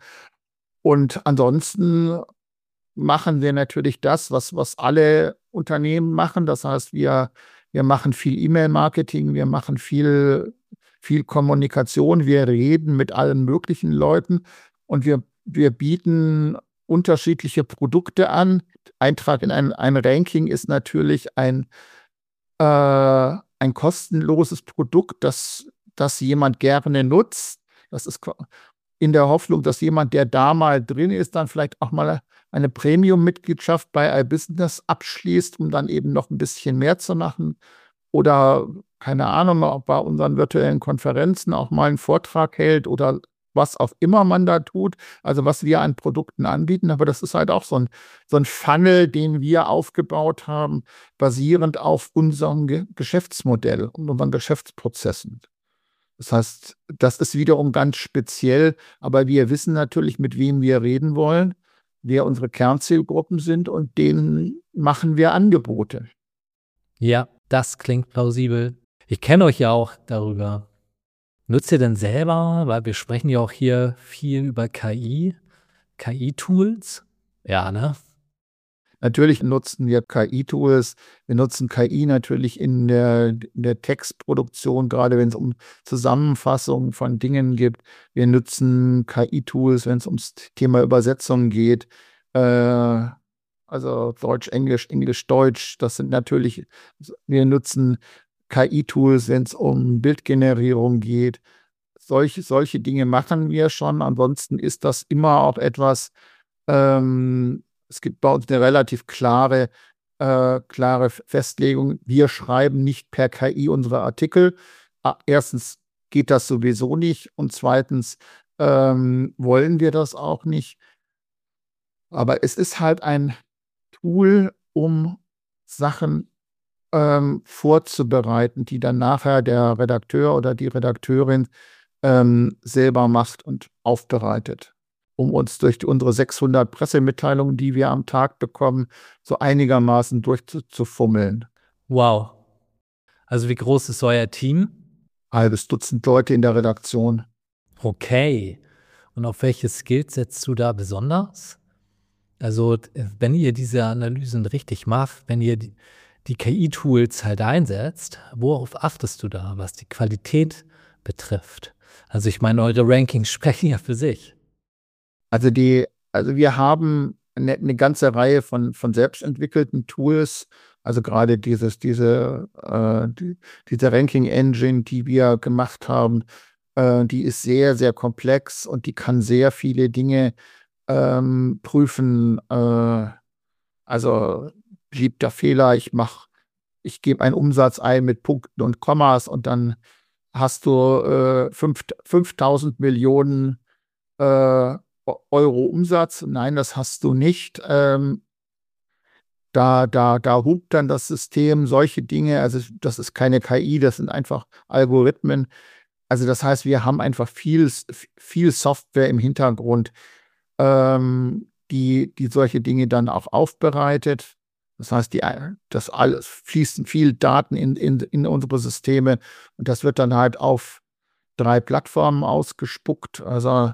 Und ansonsten machen wir natürlich das, was, was alle Unternehmen machen. Das heißt, wir, wir machen viel E-Mail-Marketing, wir machen viel, viel Kommunikation, wir reden mit allen möglichen Leuten und wir, wir bieten unterschiedliche Produkte an. Eintrag in ein, ein Ranking ist natürlich ein, äh, ein kostenloses Produkt, das, das jemand gerne nutzt. Das ist in der Hoffnung, dass jemand, der da mal drin ist, dann vielleicht auch mal eine Premium-Mitgliedschaft bei iBusiness abschließt, um dann eben noch ein bisschen mehr zu machen. Oder, keine Ahnung, ob bei unseren virtuellen Konferenzen auch mal einen Vortrag hält oder was auch immer man da tut. Also was wir an Produkten anbieten. Aber das ist halt auch so ein, so ein Funnel, den wir aufgebaut haben, basierend auf unserem Ge- Geschäftsmodell und unseren Geschäftsprozessen. Das heißt, das ist wiederum ganz speziell, aber wir wissen natürlich, mit wem wir reden wollen, wer unsere Kernzielgruppen sind und denen machen wir Angebote. Ja, das klingt plausibel. Ich kenne euch ja auch darüber. Nutzt ihr denn selber, weil wir sprechen ja auch hier viel über K I, K I-Tools? Ja, ne? Natürlich nutzen wir K I-Tools. Wir nutzen K I natürlich in der, in der Textproduktion, gerade wenn es um Zusammenfassungen von Dingen geht. Wir nutzen K I-Tools, wenn es ums Thema Übersetzung geht. Äh, also Deutsch, Englisch, Englisch, Deutsch. Das sind natürlich, wir nutzen K I-Tools, wenn es um Bildgenerierung geht. Solche, solche Dinge machen wir schon. Ansonsten ist das immer auch etwas, ähm, es gibt bei uns eine relativ klare, äh, klare Festlegung. Wir schreiben nicht per K I unsere Artikel. Ah, erstens geht das sowieso nicht und zweitens ähm, wollen wir das auch nicht. Aber es ist halt ein Tool, um Sachen ähm, vorzubereiten, die dann nachher der Redakteur oder die Redakteurin ähm, selber macht und aufbereitet, um uns durch die, unsere sechshundert Pressemitteilungen, die wir am Tag bekommen, so einigermaßen durchzufummeln. Wow. Also wie groß ist euer Team? Halbes Dutzend Leute in der Redaktion. Okay. Und auf welche Skills setzt du da besonders? Also wenn ihr diese Analysen richtig macht, wenn ihr die, die K I-Tools halt einsetzt, worauf achtest du da, was die Qualität betrifft? Also ich meine, eure Rankings sprechen ja für sich. Also die, also wir haben eine, eine ganze Reihe von, von selbstentwickelten Tools, also gerade dieses, diese, äh, die, diese Ranking-Engine, die wir gemacht haben, äh, die ist sehr, sehr komplex und die kann sehr viele Dinge ähm, prüfen. Äh, also beliebter Fehler, ich mache, ich gebe einen Umsatz ein mit Punkten und Kommas und dann hast du äh, fünf, fünftausend Millionen äh, Euro Umsatz. Nein, das hast du nicht. Ähm, da, da, da hupt dann das System solche Dinge. Also das ist keine K I, das sind einfach Algorithmen. Also das heißt, wir haben einfach viel, viel Software im Hintergrund, ähm, die, die solche Dinge dann auch aufbereitet. Das heißt, die, das alles fließen viel Daten in, in, in unsere Systeme und das wird dann halt auf drei Plattformen ausgespuckt. Also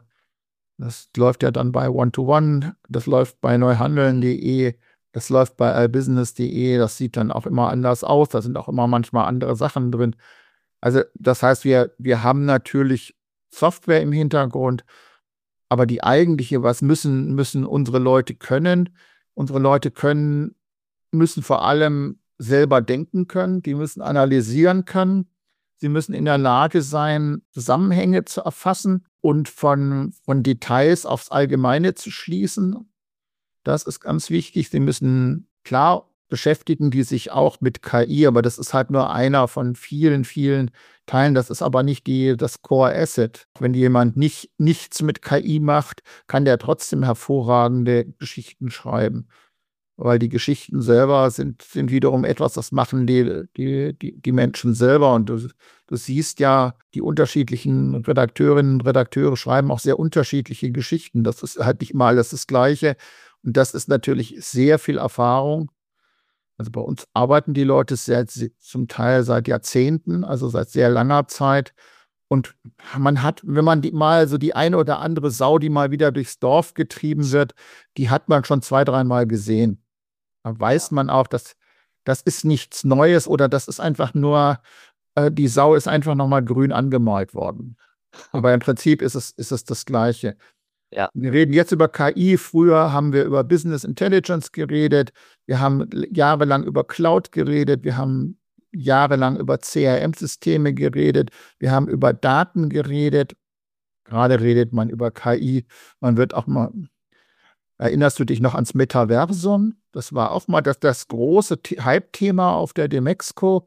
das läuft ja dann bei One-to-One, das läuft bei neuhandeln punkt de, das läuft bei allbusiness punkt de, das sieht dann auch immer anders aus, da sind auch immer manchmal andere Sachen drin. Also das heißt, wir, wir haben natürlich Software im Hintergrund, aber die eigentliche, was müssen, müssen unsere Leute können? Unsere Leute können, müssen vor allem selber denken können, die müssen analysieren können, sie müssen in der Lage sein, Zusammenhänge zu erfassen und von, von Details aufs Allgemeine zu schließen. Das ist ganz wichtig. Sie müssen, klar, beschäftigen die sich auch mit K I, aber das ist halt nur einer von vielen, vielen Teilen. Das ist aber nicht die, das Core Asset. Wenn jemand nicht, nichts mit K I macht, kann der trotzdem hervorragende Geschichten schreiben. Weil die Geschichten selber sind, sind wiederum etwas, das machen die, die, die, die Menschen selber. Und du, du siehst ja, die unterschiedlichen Redakteurinnen und Redakteure schreiben auch sehr unterschiedliche Geschichten. Das ist halt nicht immer alles das Gleiche. Und das ist natürlich sehr viel Erfahrung. Also bei uns arbeiten die Leute sehr, zum Teil seit Jahrzehnten, also seit sehr langer Zeit. Und man hat, wenn man die mal so die eine oder andere Sau, die mal wieder durchs Dorf getrieben wird, die hat man schon zwei, dreimal gesehen. Da weiß man auch, dass das ist nichts Neues oder das ist einfach nur, äh, die Sau ist einfach nochmal grün angemalt worden. Aber im Prinzip ist es, ist es das Gleiche. Ja. Wir reden jetzt über K I. Früher haben wir über Business Intelligence geredet. Wir haben jahrelang über Cloud geredet. Wir haben jahrelang über C R M-Systeme geredet. Wir haben über Daten geredet. Gerade redet man über K I. Man wird auch mal, erinnerst du dich noch ans Metaversum? Das war auch mal das, das große Hype-Thema auf der Demexco.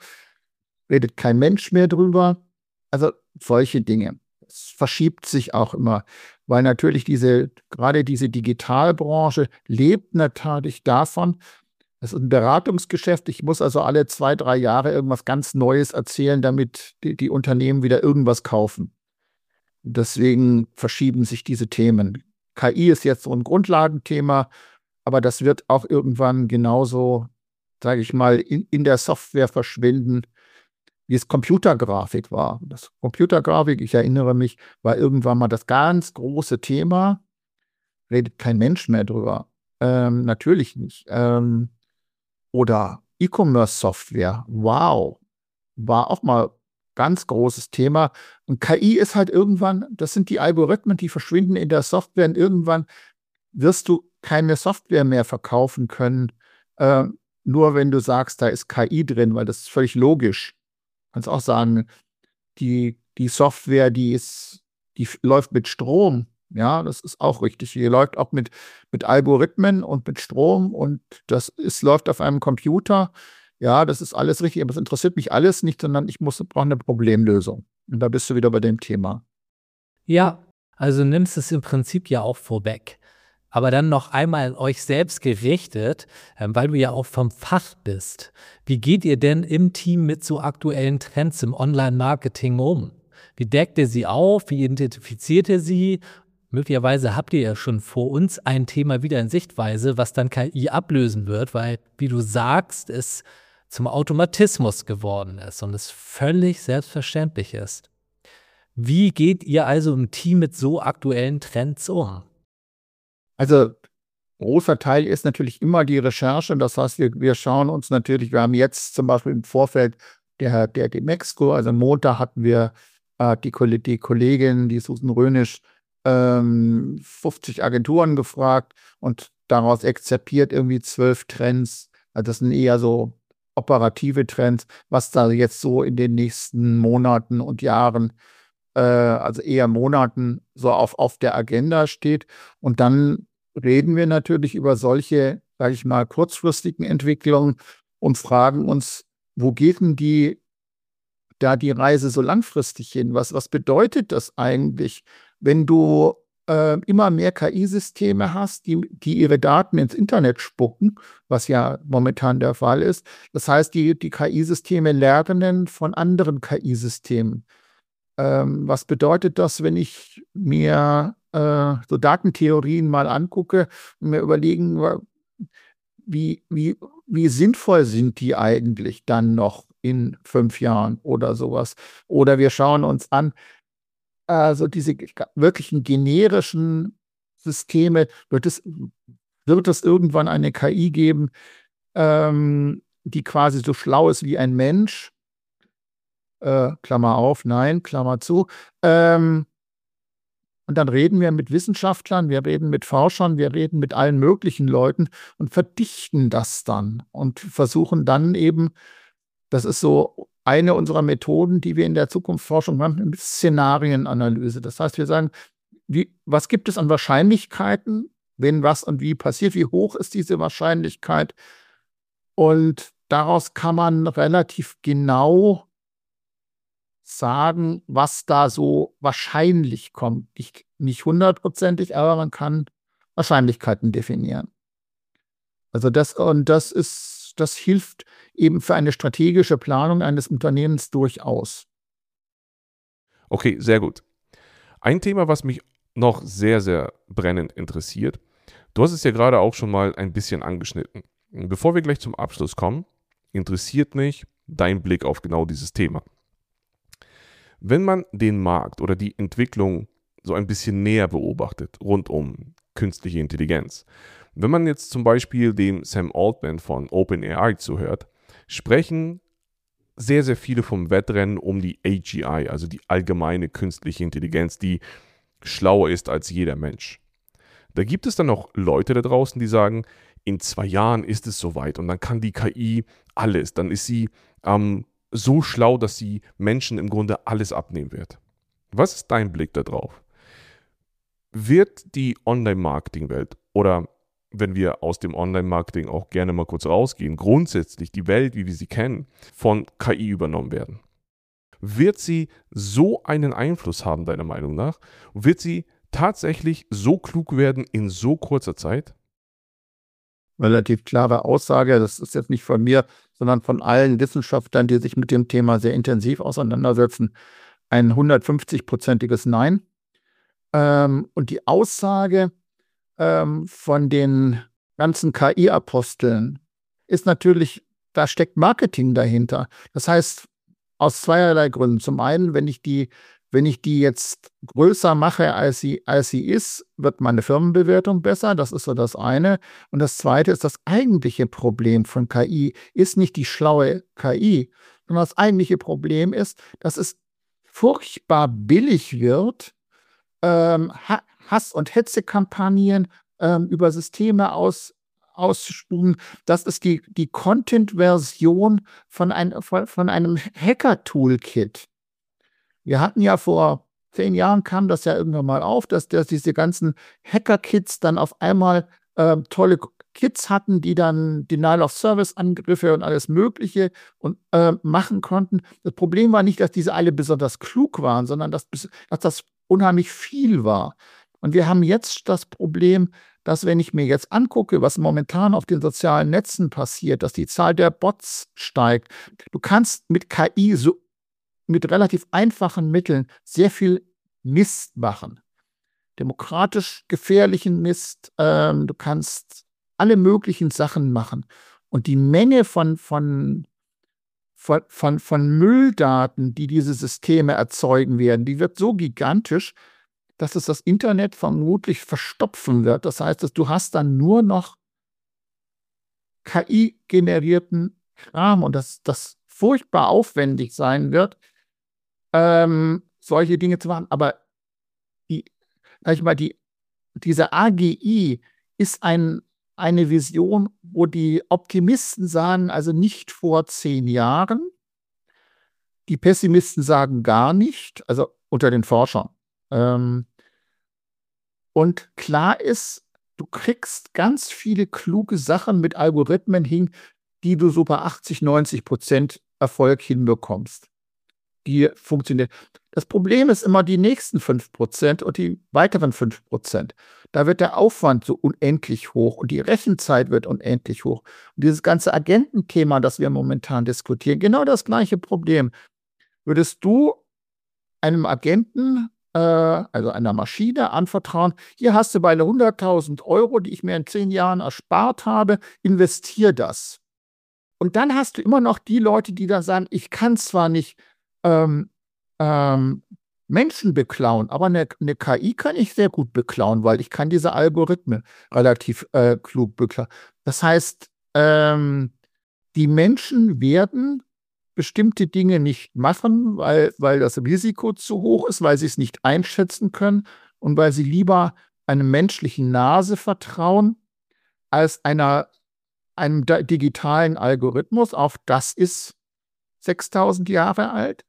Redet kein Mensch mehr drüber. Also solche Dinge. Es verschiebt sich auch immer, weil natürlich diese, gerade diese Digitalbranche lebt natürlich davon, das ist ein Beratungsgeschäft, ich muss also alle zwei, drei Jahre irgendwas ganz Neues erzählen, damit die, die Unternehmen wieder irgendwas kaufen. Deswegen verschieben sich diese Themen. K I ist jetzt so ein Grundlagenthema, aber das wird auch irgendwann genauso, sage ich mal, in, in der Software verschwinden, wie es Computergrafik war. Das Computergrafik, ich erinnere mich, war irgendwann mal das ganz große Thema. Redet kein Mensch mehr drüber. Ähm, natürlich nicht. Ähm, oder E-Commerce-Software. Wow. War auch mal ganz großes Thema. Und K I ist halt irgendwann, das sind die Algorithmen, die verschwinden in der Software und irgendwann wirst du keine Software mehr verkaufen können, äh, nur wenn du sagst, da ist K I drin, weil das ist völlig logisch. Du kannst auch sagen, die, die Software, die ist, die läuft mit Strom. Ja, das ist auch richtig. Die läuft auch mit, mit Algorithmen und mit Strom und das ist, läuft auf einem Computer. Ja, das ist alles richtig, aber es interessiert mich alles nicht, sondern ich muss, brauche eine Problemlösung. Und da bist du wieder bei dem Thema. Ja, also nimmst es im Prinzip ja auch vorweg. Aber dann noch einmal an euch selbst gerichtet, ähm, weil du ja auch vom Fach bist. Wie geht ihr denn im Team mit so aktuellen Trends im Online-Marketing um? Wie deckt ihr sie auf? Wie identifiziert ihr sie? Möglicherweise habt ihr ja schon vor uns ein Thema wieder in Sichtweise, was dann K I ablösen wird, weil, wie du sagst, es zum Automatismus geworden ist und es völlig selbstverständlich ist. Wie geht ihr also im Team mit so aktuellen Trends um? Also großer Teil ist natürlich immer die Recherche. Das heißt, wir, wir schauen uns natürlich, wir haben jetzt zum Beispiel im Vorfeld der, der Demexco, also am Montag hatten wir äh, die, die Kollegin, die Susan Rönisch, ähm, fünfzig Agenturen gefragt und daraus exerpiert irgendwie zwölf Trends. Also das sind eher so operative Trends, was da jetzt so in den nächsten Monaten und Jahren, äh, also eher Monaten, so auf, auf der Agenda steht. Und dann reden wir natürlich über solche, sage ich mal, kurzfristigen Entwicklungen und fragen uns, wo geht denn die, da die Reise so langfristig hin? Was, was bedeutet das eigentlich, wenn du äh, immer mehr K I-Systeme hast, die, die ihre Daten ins Internet spucken, was ja momentan der Fall ist. Das heißt, die, die K I-Systeme lernen von anderen K I-Systemen. Ähm, was bedeutet das, wenn ich mir äh, so Datentheorien mal angucke und mir überlegen, wie, wie, wie sinnvoll sind die eigentlich dann noch in fünf Jahren oder sowas? Oder wir schauen uns an, also diese wirklichen generischen Systeme, wird es, wird es irgendwann eine K I geben, ähm, die quasi so schlau ist wie ein Mensch? Äh, Klammer auf, nein, Klammer zu. Ähm, und dann reden wir mit Wissenschaftlern, wir reden mit Forschern, wir reden mit allen möglichen Leuten und verdichten das dann und versuchen dann eben, das ist so eine unserer Methoden, die wir in der Zukunftsforschung machen, mit Szenarienanalyse. Das heißt, wir sagen, wie, was gibt es an Wahrscheinlichkeiten, wenn was und wie passiert, wie hoch ist diese Wahrscheinlichkeit? Und daraus kann man relativ genau sagen, was da so wahrscheinlich kommt. Nicht, nicht hundertprozentig, aber man kann Wahrscheinlichkeiten definieren. Also das, und das ist, das hilft eben für eine strategische Planung eines Unternehmens durchaus. Okay, sehr gut. Ein Thema, was mich noch sehr, sehr brennend interessiert, du hast es ja gerade auch schon mal ein bisschen angeschnitten. Bevor wir gleich zum Abschluss kommen, interessiert mich dein Blick auf genau dieses Thema. Wenn man den Markt oder die Entwicklung so ein bisschen näher beobachtet, rund um künstliche Intelligenz, wenn man jetzt zum Beispiel dem Sam Altman von OpenAI zuhört, sprechen sehr, sehr viele vom Wettrennen um die A G I, also die allgemeine künstliche Intelligenz, die schlauer ist als jeder Mensch. Da gibt es dann noch Leute da draußen, die sagen, in zwei Jahren ist es soweit und dann kann die K I alles, dann ist sie ähm, so schlau, dass sie Menschen im Grunde alles abnehmen wird. Was ist dein Blick darauf? Wird die Online-Marketing-Welt oder wenn wir aus dem Online-Marketing auch gerne mal kurz rausgehen, grundsätzlich die Welt, wie wir sie kennen, von K I übernommen werden? Wird sie so einen Einfluss haben, deiner Meinung nach? Wird sie tatsächlich so klug werden in so kurzer Zeit? Relativ klare Aussage, das ist jetzt nicht von mir, sondern von allen Wissenschaftlern, die sich mit dem Thema sehr intensiv auseinandersetzen, ein hundertfünfzig-prozentiges Nein. Ähm, und die Aussage ähm, von den ganzen K I-Aposteln ist natürlich, da steckt Marketing dahinter. Das heißt, aus zweierlei Gründen. Zum einen, wenn ich die Wenn ich die jetzt größer mache, als sie, als sie ist, wird meine Firmenbewertung besser. Das ist so das eine. Und das zweite ist, das eigentliche Problem von K I ist nicht die schlaue K I, sondern das eigentliche Problem ist, dass es furchtbar billig wird, ähm, Hass- und Hetzekampagnen ähm, über Systeme aus, auszuspulen. Das ist die, die Content-Version von, ein, von, von einem Hacker-Toolkit. Wir hatten ja vor zehn Jahren, kam das ja irgendwann mal auf, dass, dass diese ganzen Hacker-Kits dann auf einmal äh, tolle Kits hatten, die dann Denial-of-Service-Angriffe und alles Mögliche und, äh, machen konnten. Das Problem war nicht, dass diese alle besonders klug waren, sondern dass, dass das unheimlich viel war. Und wir haben jetzt das Problem, dass wenn ich mir jetzt angucke, was momentan auf den sozialen Netzen passiert, dass die Zahl der Bots steigt. Du kannst mit K I so mit relativ einfachen Mitteln sehr viel Mist machen. Demokratisch gefährlichen Mist. Ähm, du kannst alle möglichen Sachen machen. Und die Menge von, von, von, von, von Mülldaten, die diese Systeme erzeugen werden, die wird so gigantisch, dass es das Internet vermutlich verstopfen wird. Das heißt, dass du hast dann nur noch K I-generierten Kram und dass das furchtbar aufwendig sein wird, Ähm, solche Dinge zu machen. Aber die, sag ich mal, die, diese A G I ist ein, eine Vision, wo die Optimisten sagen, also nicht vor zehn Jahren. Die Pessimisten sagen gar nicht, also unter den Forschern. Ähm, und klar ist, du kriegst ganz viele kluge Sachen mit Algorithmen hin, die du so bei achtzig, neunzig Prozent Erfolg hinbekommst. Die funktionieren. Das Problem ist immer die nächsten fünf Prozent und die weiteren fünf Prozent. Da wird der Aufwand so unendlich hoch und die Rechenzeit wird unendlich hoch. Und dieses ganze Agententhema, das wir momentan diskutieren, genau das gleiche Problem. Würdest du einem Agenten, äh, also einer Maschine, anvertrauen, hier hast du bei hunderttausend Euro, die ich mir in zehn Jahren erspart habe, investier das. Und dann hast du immer noch die Leute, die da sagen, ich kann zwar nicht ähm, ähm, Menschen beklauen, aber eine, eine K I kann ich sehr gut beklauen, weil ich kann diese Algorithmen relativ äh, klug beklauen. Das heißt, ähm, die Menschen werden bestimmte Dinge nicht machen, weil, weil das Risiko zu hoch ist, weil sie es nicht einschätzen können und weil sie lieber einer menschlichen Nase vertrauen als einer, einem da- digitalen Algorithmus. Auch das ist sechstausend Jahre alt.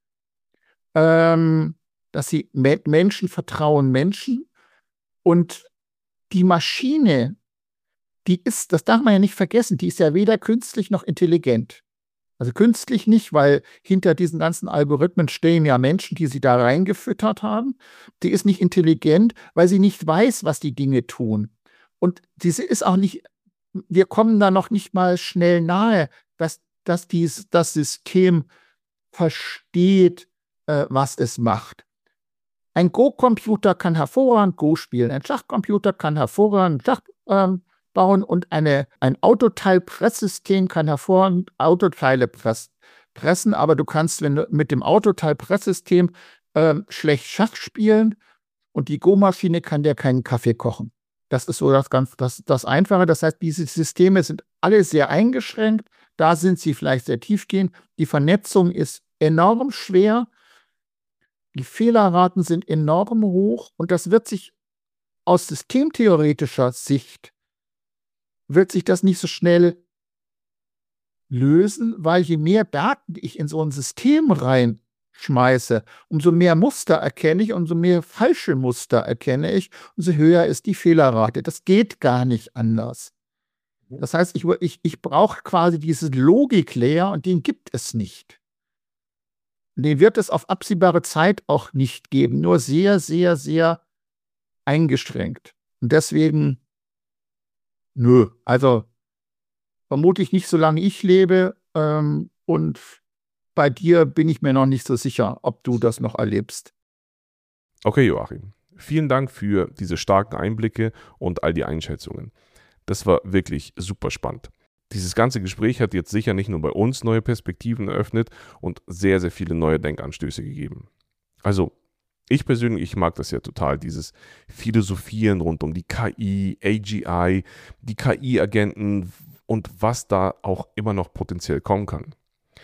Ähm, dass sie Me- Menschen vertrauen Menschen und die Maschine, die ist, das darf man ja nicht vergessen, die ist ja weder künstlich noch intelligent. Also künstlich nicht, weil hinter diesen ganzen Algorithmen stehen ja Menschen, die sie da reingefüttert haben. Die ist nicht intelligent, weil sie nicht weiß, was die Dinge tun. Und diese ist auch nicht, wir kommen da noch nicht mal schnell nahe, dass, dass dies, das System versteht, äh, was es macht. Ein Go-Computer kann hervorragend Go spielen. Ein Schachcomputer kann hervorragend Schach ähm, bauen und eine, ein Autoteilpresssystem kann hervorragend Autoteile press, pressen, aber du kannst, wenn du mit dem Autoteilpresssystem ähm, schlecht Schach spielen und die Go-Maschine kann dir keinen Kaffee kochen. Das ist so das, ganz, das, das Einfache. Das heißt, diese Systeme sind alle sehr eingeschränkt. Da sind sie vielleicht sehr tiefgehend. Die Vernetzung ist enorm schwer. Die Fehlerraten sind enorm hoch und das wird sich aus systemtheoretischer Sicht wird sich das nicht so schnell lösen, weil je mehr Daten ich in so ein System reinschmeiße, umso mehr Muster erkenne ich, umso mehr falsche Muster erkenne ich, umso höher ist die Fehlerrate. Das geht gar nicht anders. Das heißt, ich, ich, ich brauche quasi dieses Logik-Layer und den gibt es nicht. Den wird es auf absehbare Zeit auch nicht geben, nur sehr, sehr, sehr eingeschränkt. Und deswegen, nö, also vermutlich nicht, solange ich lebe. Ähm, und bei dir bin ich mir noch nicht so sicher, ob du das noch erlebst. Okay, Joachim. Vielen Dank für diese starken Einblicke und all die Einschätzungen. Das war wirklich super spannend. Dieses ganze Gespräch hat jetzt sicher nicht nur bei uns neue Perspektiven eröffnet und sehr, sehr viele neue Denkanstöße gegeben. Also, ich persönlich, ich mag das ja total, dieses Philosophieren rund um die K I, A G I, die K I-Agenten und was da auch immer noch potenziell kommen kann.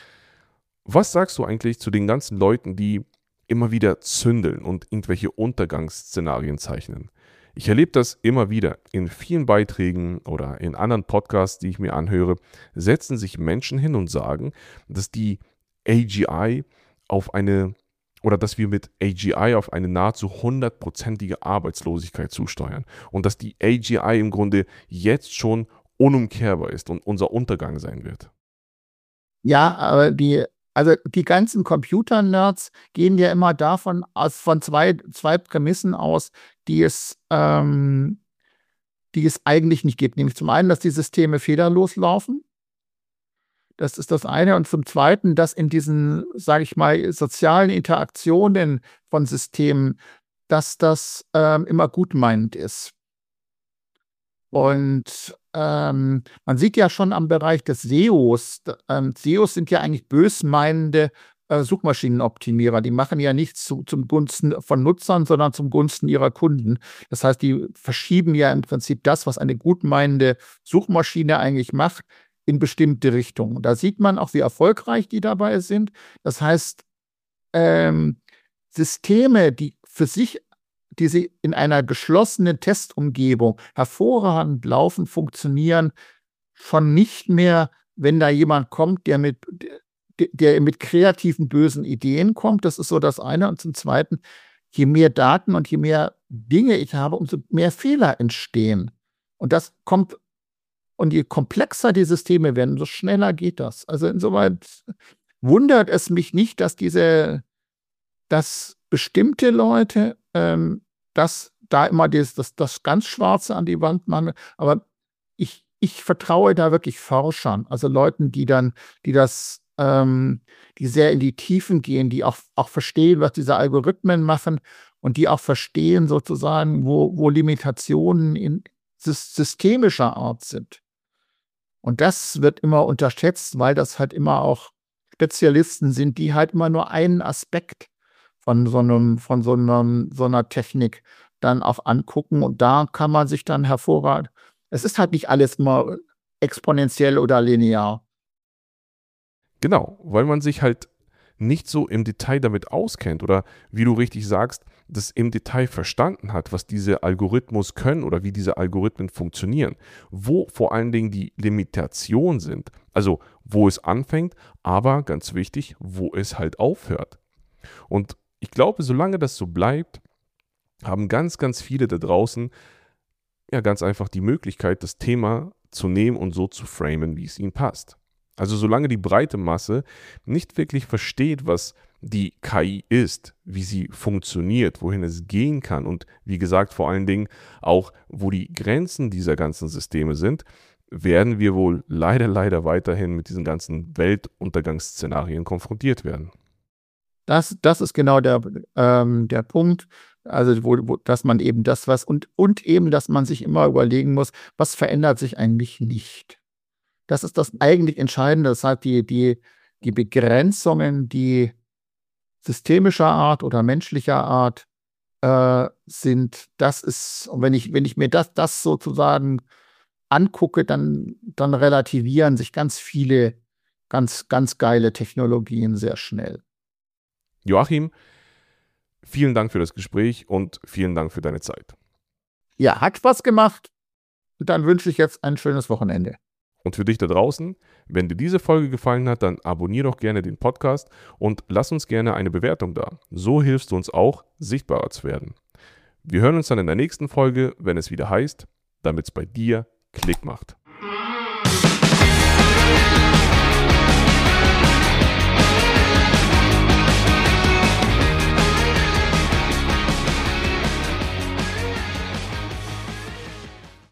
Was sagst du eigentlich zu den ganzen Leuten, die immer wieder zündeln und irgendwelche Untergangsszenarien zeichnen? Ich erlebe das immer wieder. In vielen Beiträgen oder in anderen Podcasts, die ich mir anhöre, setzen sich Menschen hin und sagen, dass die A G I auf eine oder dass wir mit A G I auf eine nahezu hundertprozentige Arbeitslosigkeit zusteuern und dass die A G I im Grunde jetzt schon unumkehrbar ist und unser Untergang sein wird. Ja, aber die, also die ganzen Computer-Nerds gehen ja immer davon aus, von zwei, zwei Prämissen aus, die es, ähm, die es eigentlich nicht gibt. Nämlich zum einen, dass die Systeme fehlerlos laufen. Das ist das eine. Und zum Zweiten, dass in diesen, sage ich mal, sozialen Interaktionen von Systemen, dass das ähm, immer gutmeinend ist. Und ähm, man sieht ja schon am Bereich des S E Os, ähm, S E Os sind ja eigentlich bösmeinende äh, Suchmaschinenoptimierer. Die machen ja nichts zu, zum Gunsten von Nutzern, sondern zum Gunsten ihrer Kunden. Das heißt, die verschieben ja im Prinzip das, was eine gutmeinende Suchmaschine eigentlich macht, in bestimmte Richtungen. Da sieht man auch, wie erfolgreich die dabei sind. Das heißt, ähm, Systeme, die für sich diese in einer geschlossenen Testumgebung hervorragend laufen, funktionieren, schon nicht mehr, wenn da jemand kommt, der mit, der, der mit kreativen, bösen Ideen kommt. Das ist so das eine. Und zum Zweiten, je mehr Daten und je mehr Dinge ich habe, umso mehr Fehler entstehen. Und das kommt, und je komplexer die Systeme werden, umso schneller geht das. Also insoweit wundert es mich nicht, dass diese, dass bestimmte Leute, ähm, dass da immer das, das, das ganz Schwarze an die Wand machen. Aber ich, ich vertraue da wirklich Forschern, also Leuten, die dann, die das, ähm, die sehr in die Tiefen gehen, die auch, auch verstehen, was diese Algorithmen machen und die auch verstehen sozusagen, wo, wo Limitationen in systemischer Art sind. Und das wird immer unterschätzt, weil das halt immer auch Spezialisten sind, die halt immer nur einen Aspekt von so einem, von so einem, so einer Technik dann auch angucken. Und da kann man sich dann hervorragend, es ist halt nicht alles immer exponentiell oder linear. Genau, weil man sich halt nicht so im Detail damit auskennt oder, wie du richtig sagst, das im Detail verstanden hat, was diese Algorithmus können oder wie diese Algorithmen funktionieren, wo vor allen Dingen die Limitationen sind, also wo es anfängt, aber ganz wichtig, wo es halt aufhört. Und ich glaube, solange das so bleibt, haben ganz, ganz viele da draußen ja ganz einfach die Möglichkeit, das Thema zu nehmen und so zu framen, wie es ihnen passt. Also solange die breite Masse nicht wirklich versteht, was die K I ist, wie sie funktioniert, wohin es gehen kann und wie gesagt vor allen Dingen auch, wo die Grenzen dieser ganzen Systeme sind, werden wir wohl leider, leider weiterhin mit diesen ganzen Weltuntergangsszenarien konfrontiert werden. Das, das ist genau der, ähm, der Punkt, also wo, wo, dass man eben das, was und, und eben, dass man sich immer überlegen muss, was verändert sich eigentlich nicht. Das ist das eigentlich Entscheidende. Das heißt, die, die, die Begrenzungen, die systemischer Art oder menschlicher Art äh, sind, das ist, und wenn ich, wenn ich mir das, das sozusagen angucke, dann, dann relativieren sich ganz viele ganz, ganz geile Technologien sehr schnell. Joachim, vielen Dank für das Gespräch und vielen Dank für deine Zeit. Ja, hat Spaß gemacht. Dann wünsche ich jetzt ein schönes Wochenende. Und für dich da draußen, wenn dir diese Folge gefallen hat, dann abonniere doch gerne den Podcast und lass uns gerne eine Bewertung da. So hilfst du uns auch, sichtbarer zu werden. Wir hören uns dann in der nächsten Folge, wenn es wieder heißt, damit's bei dir Klick macht.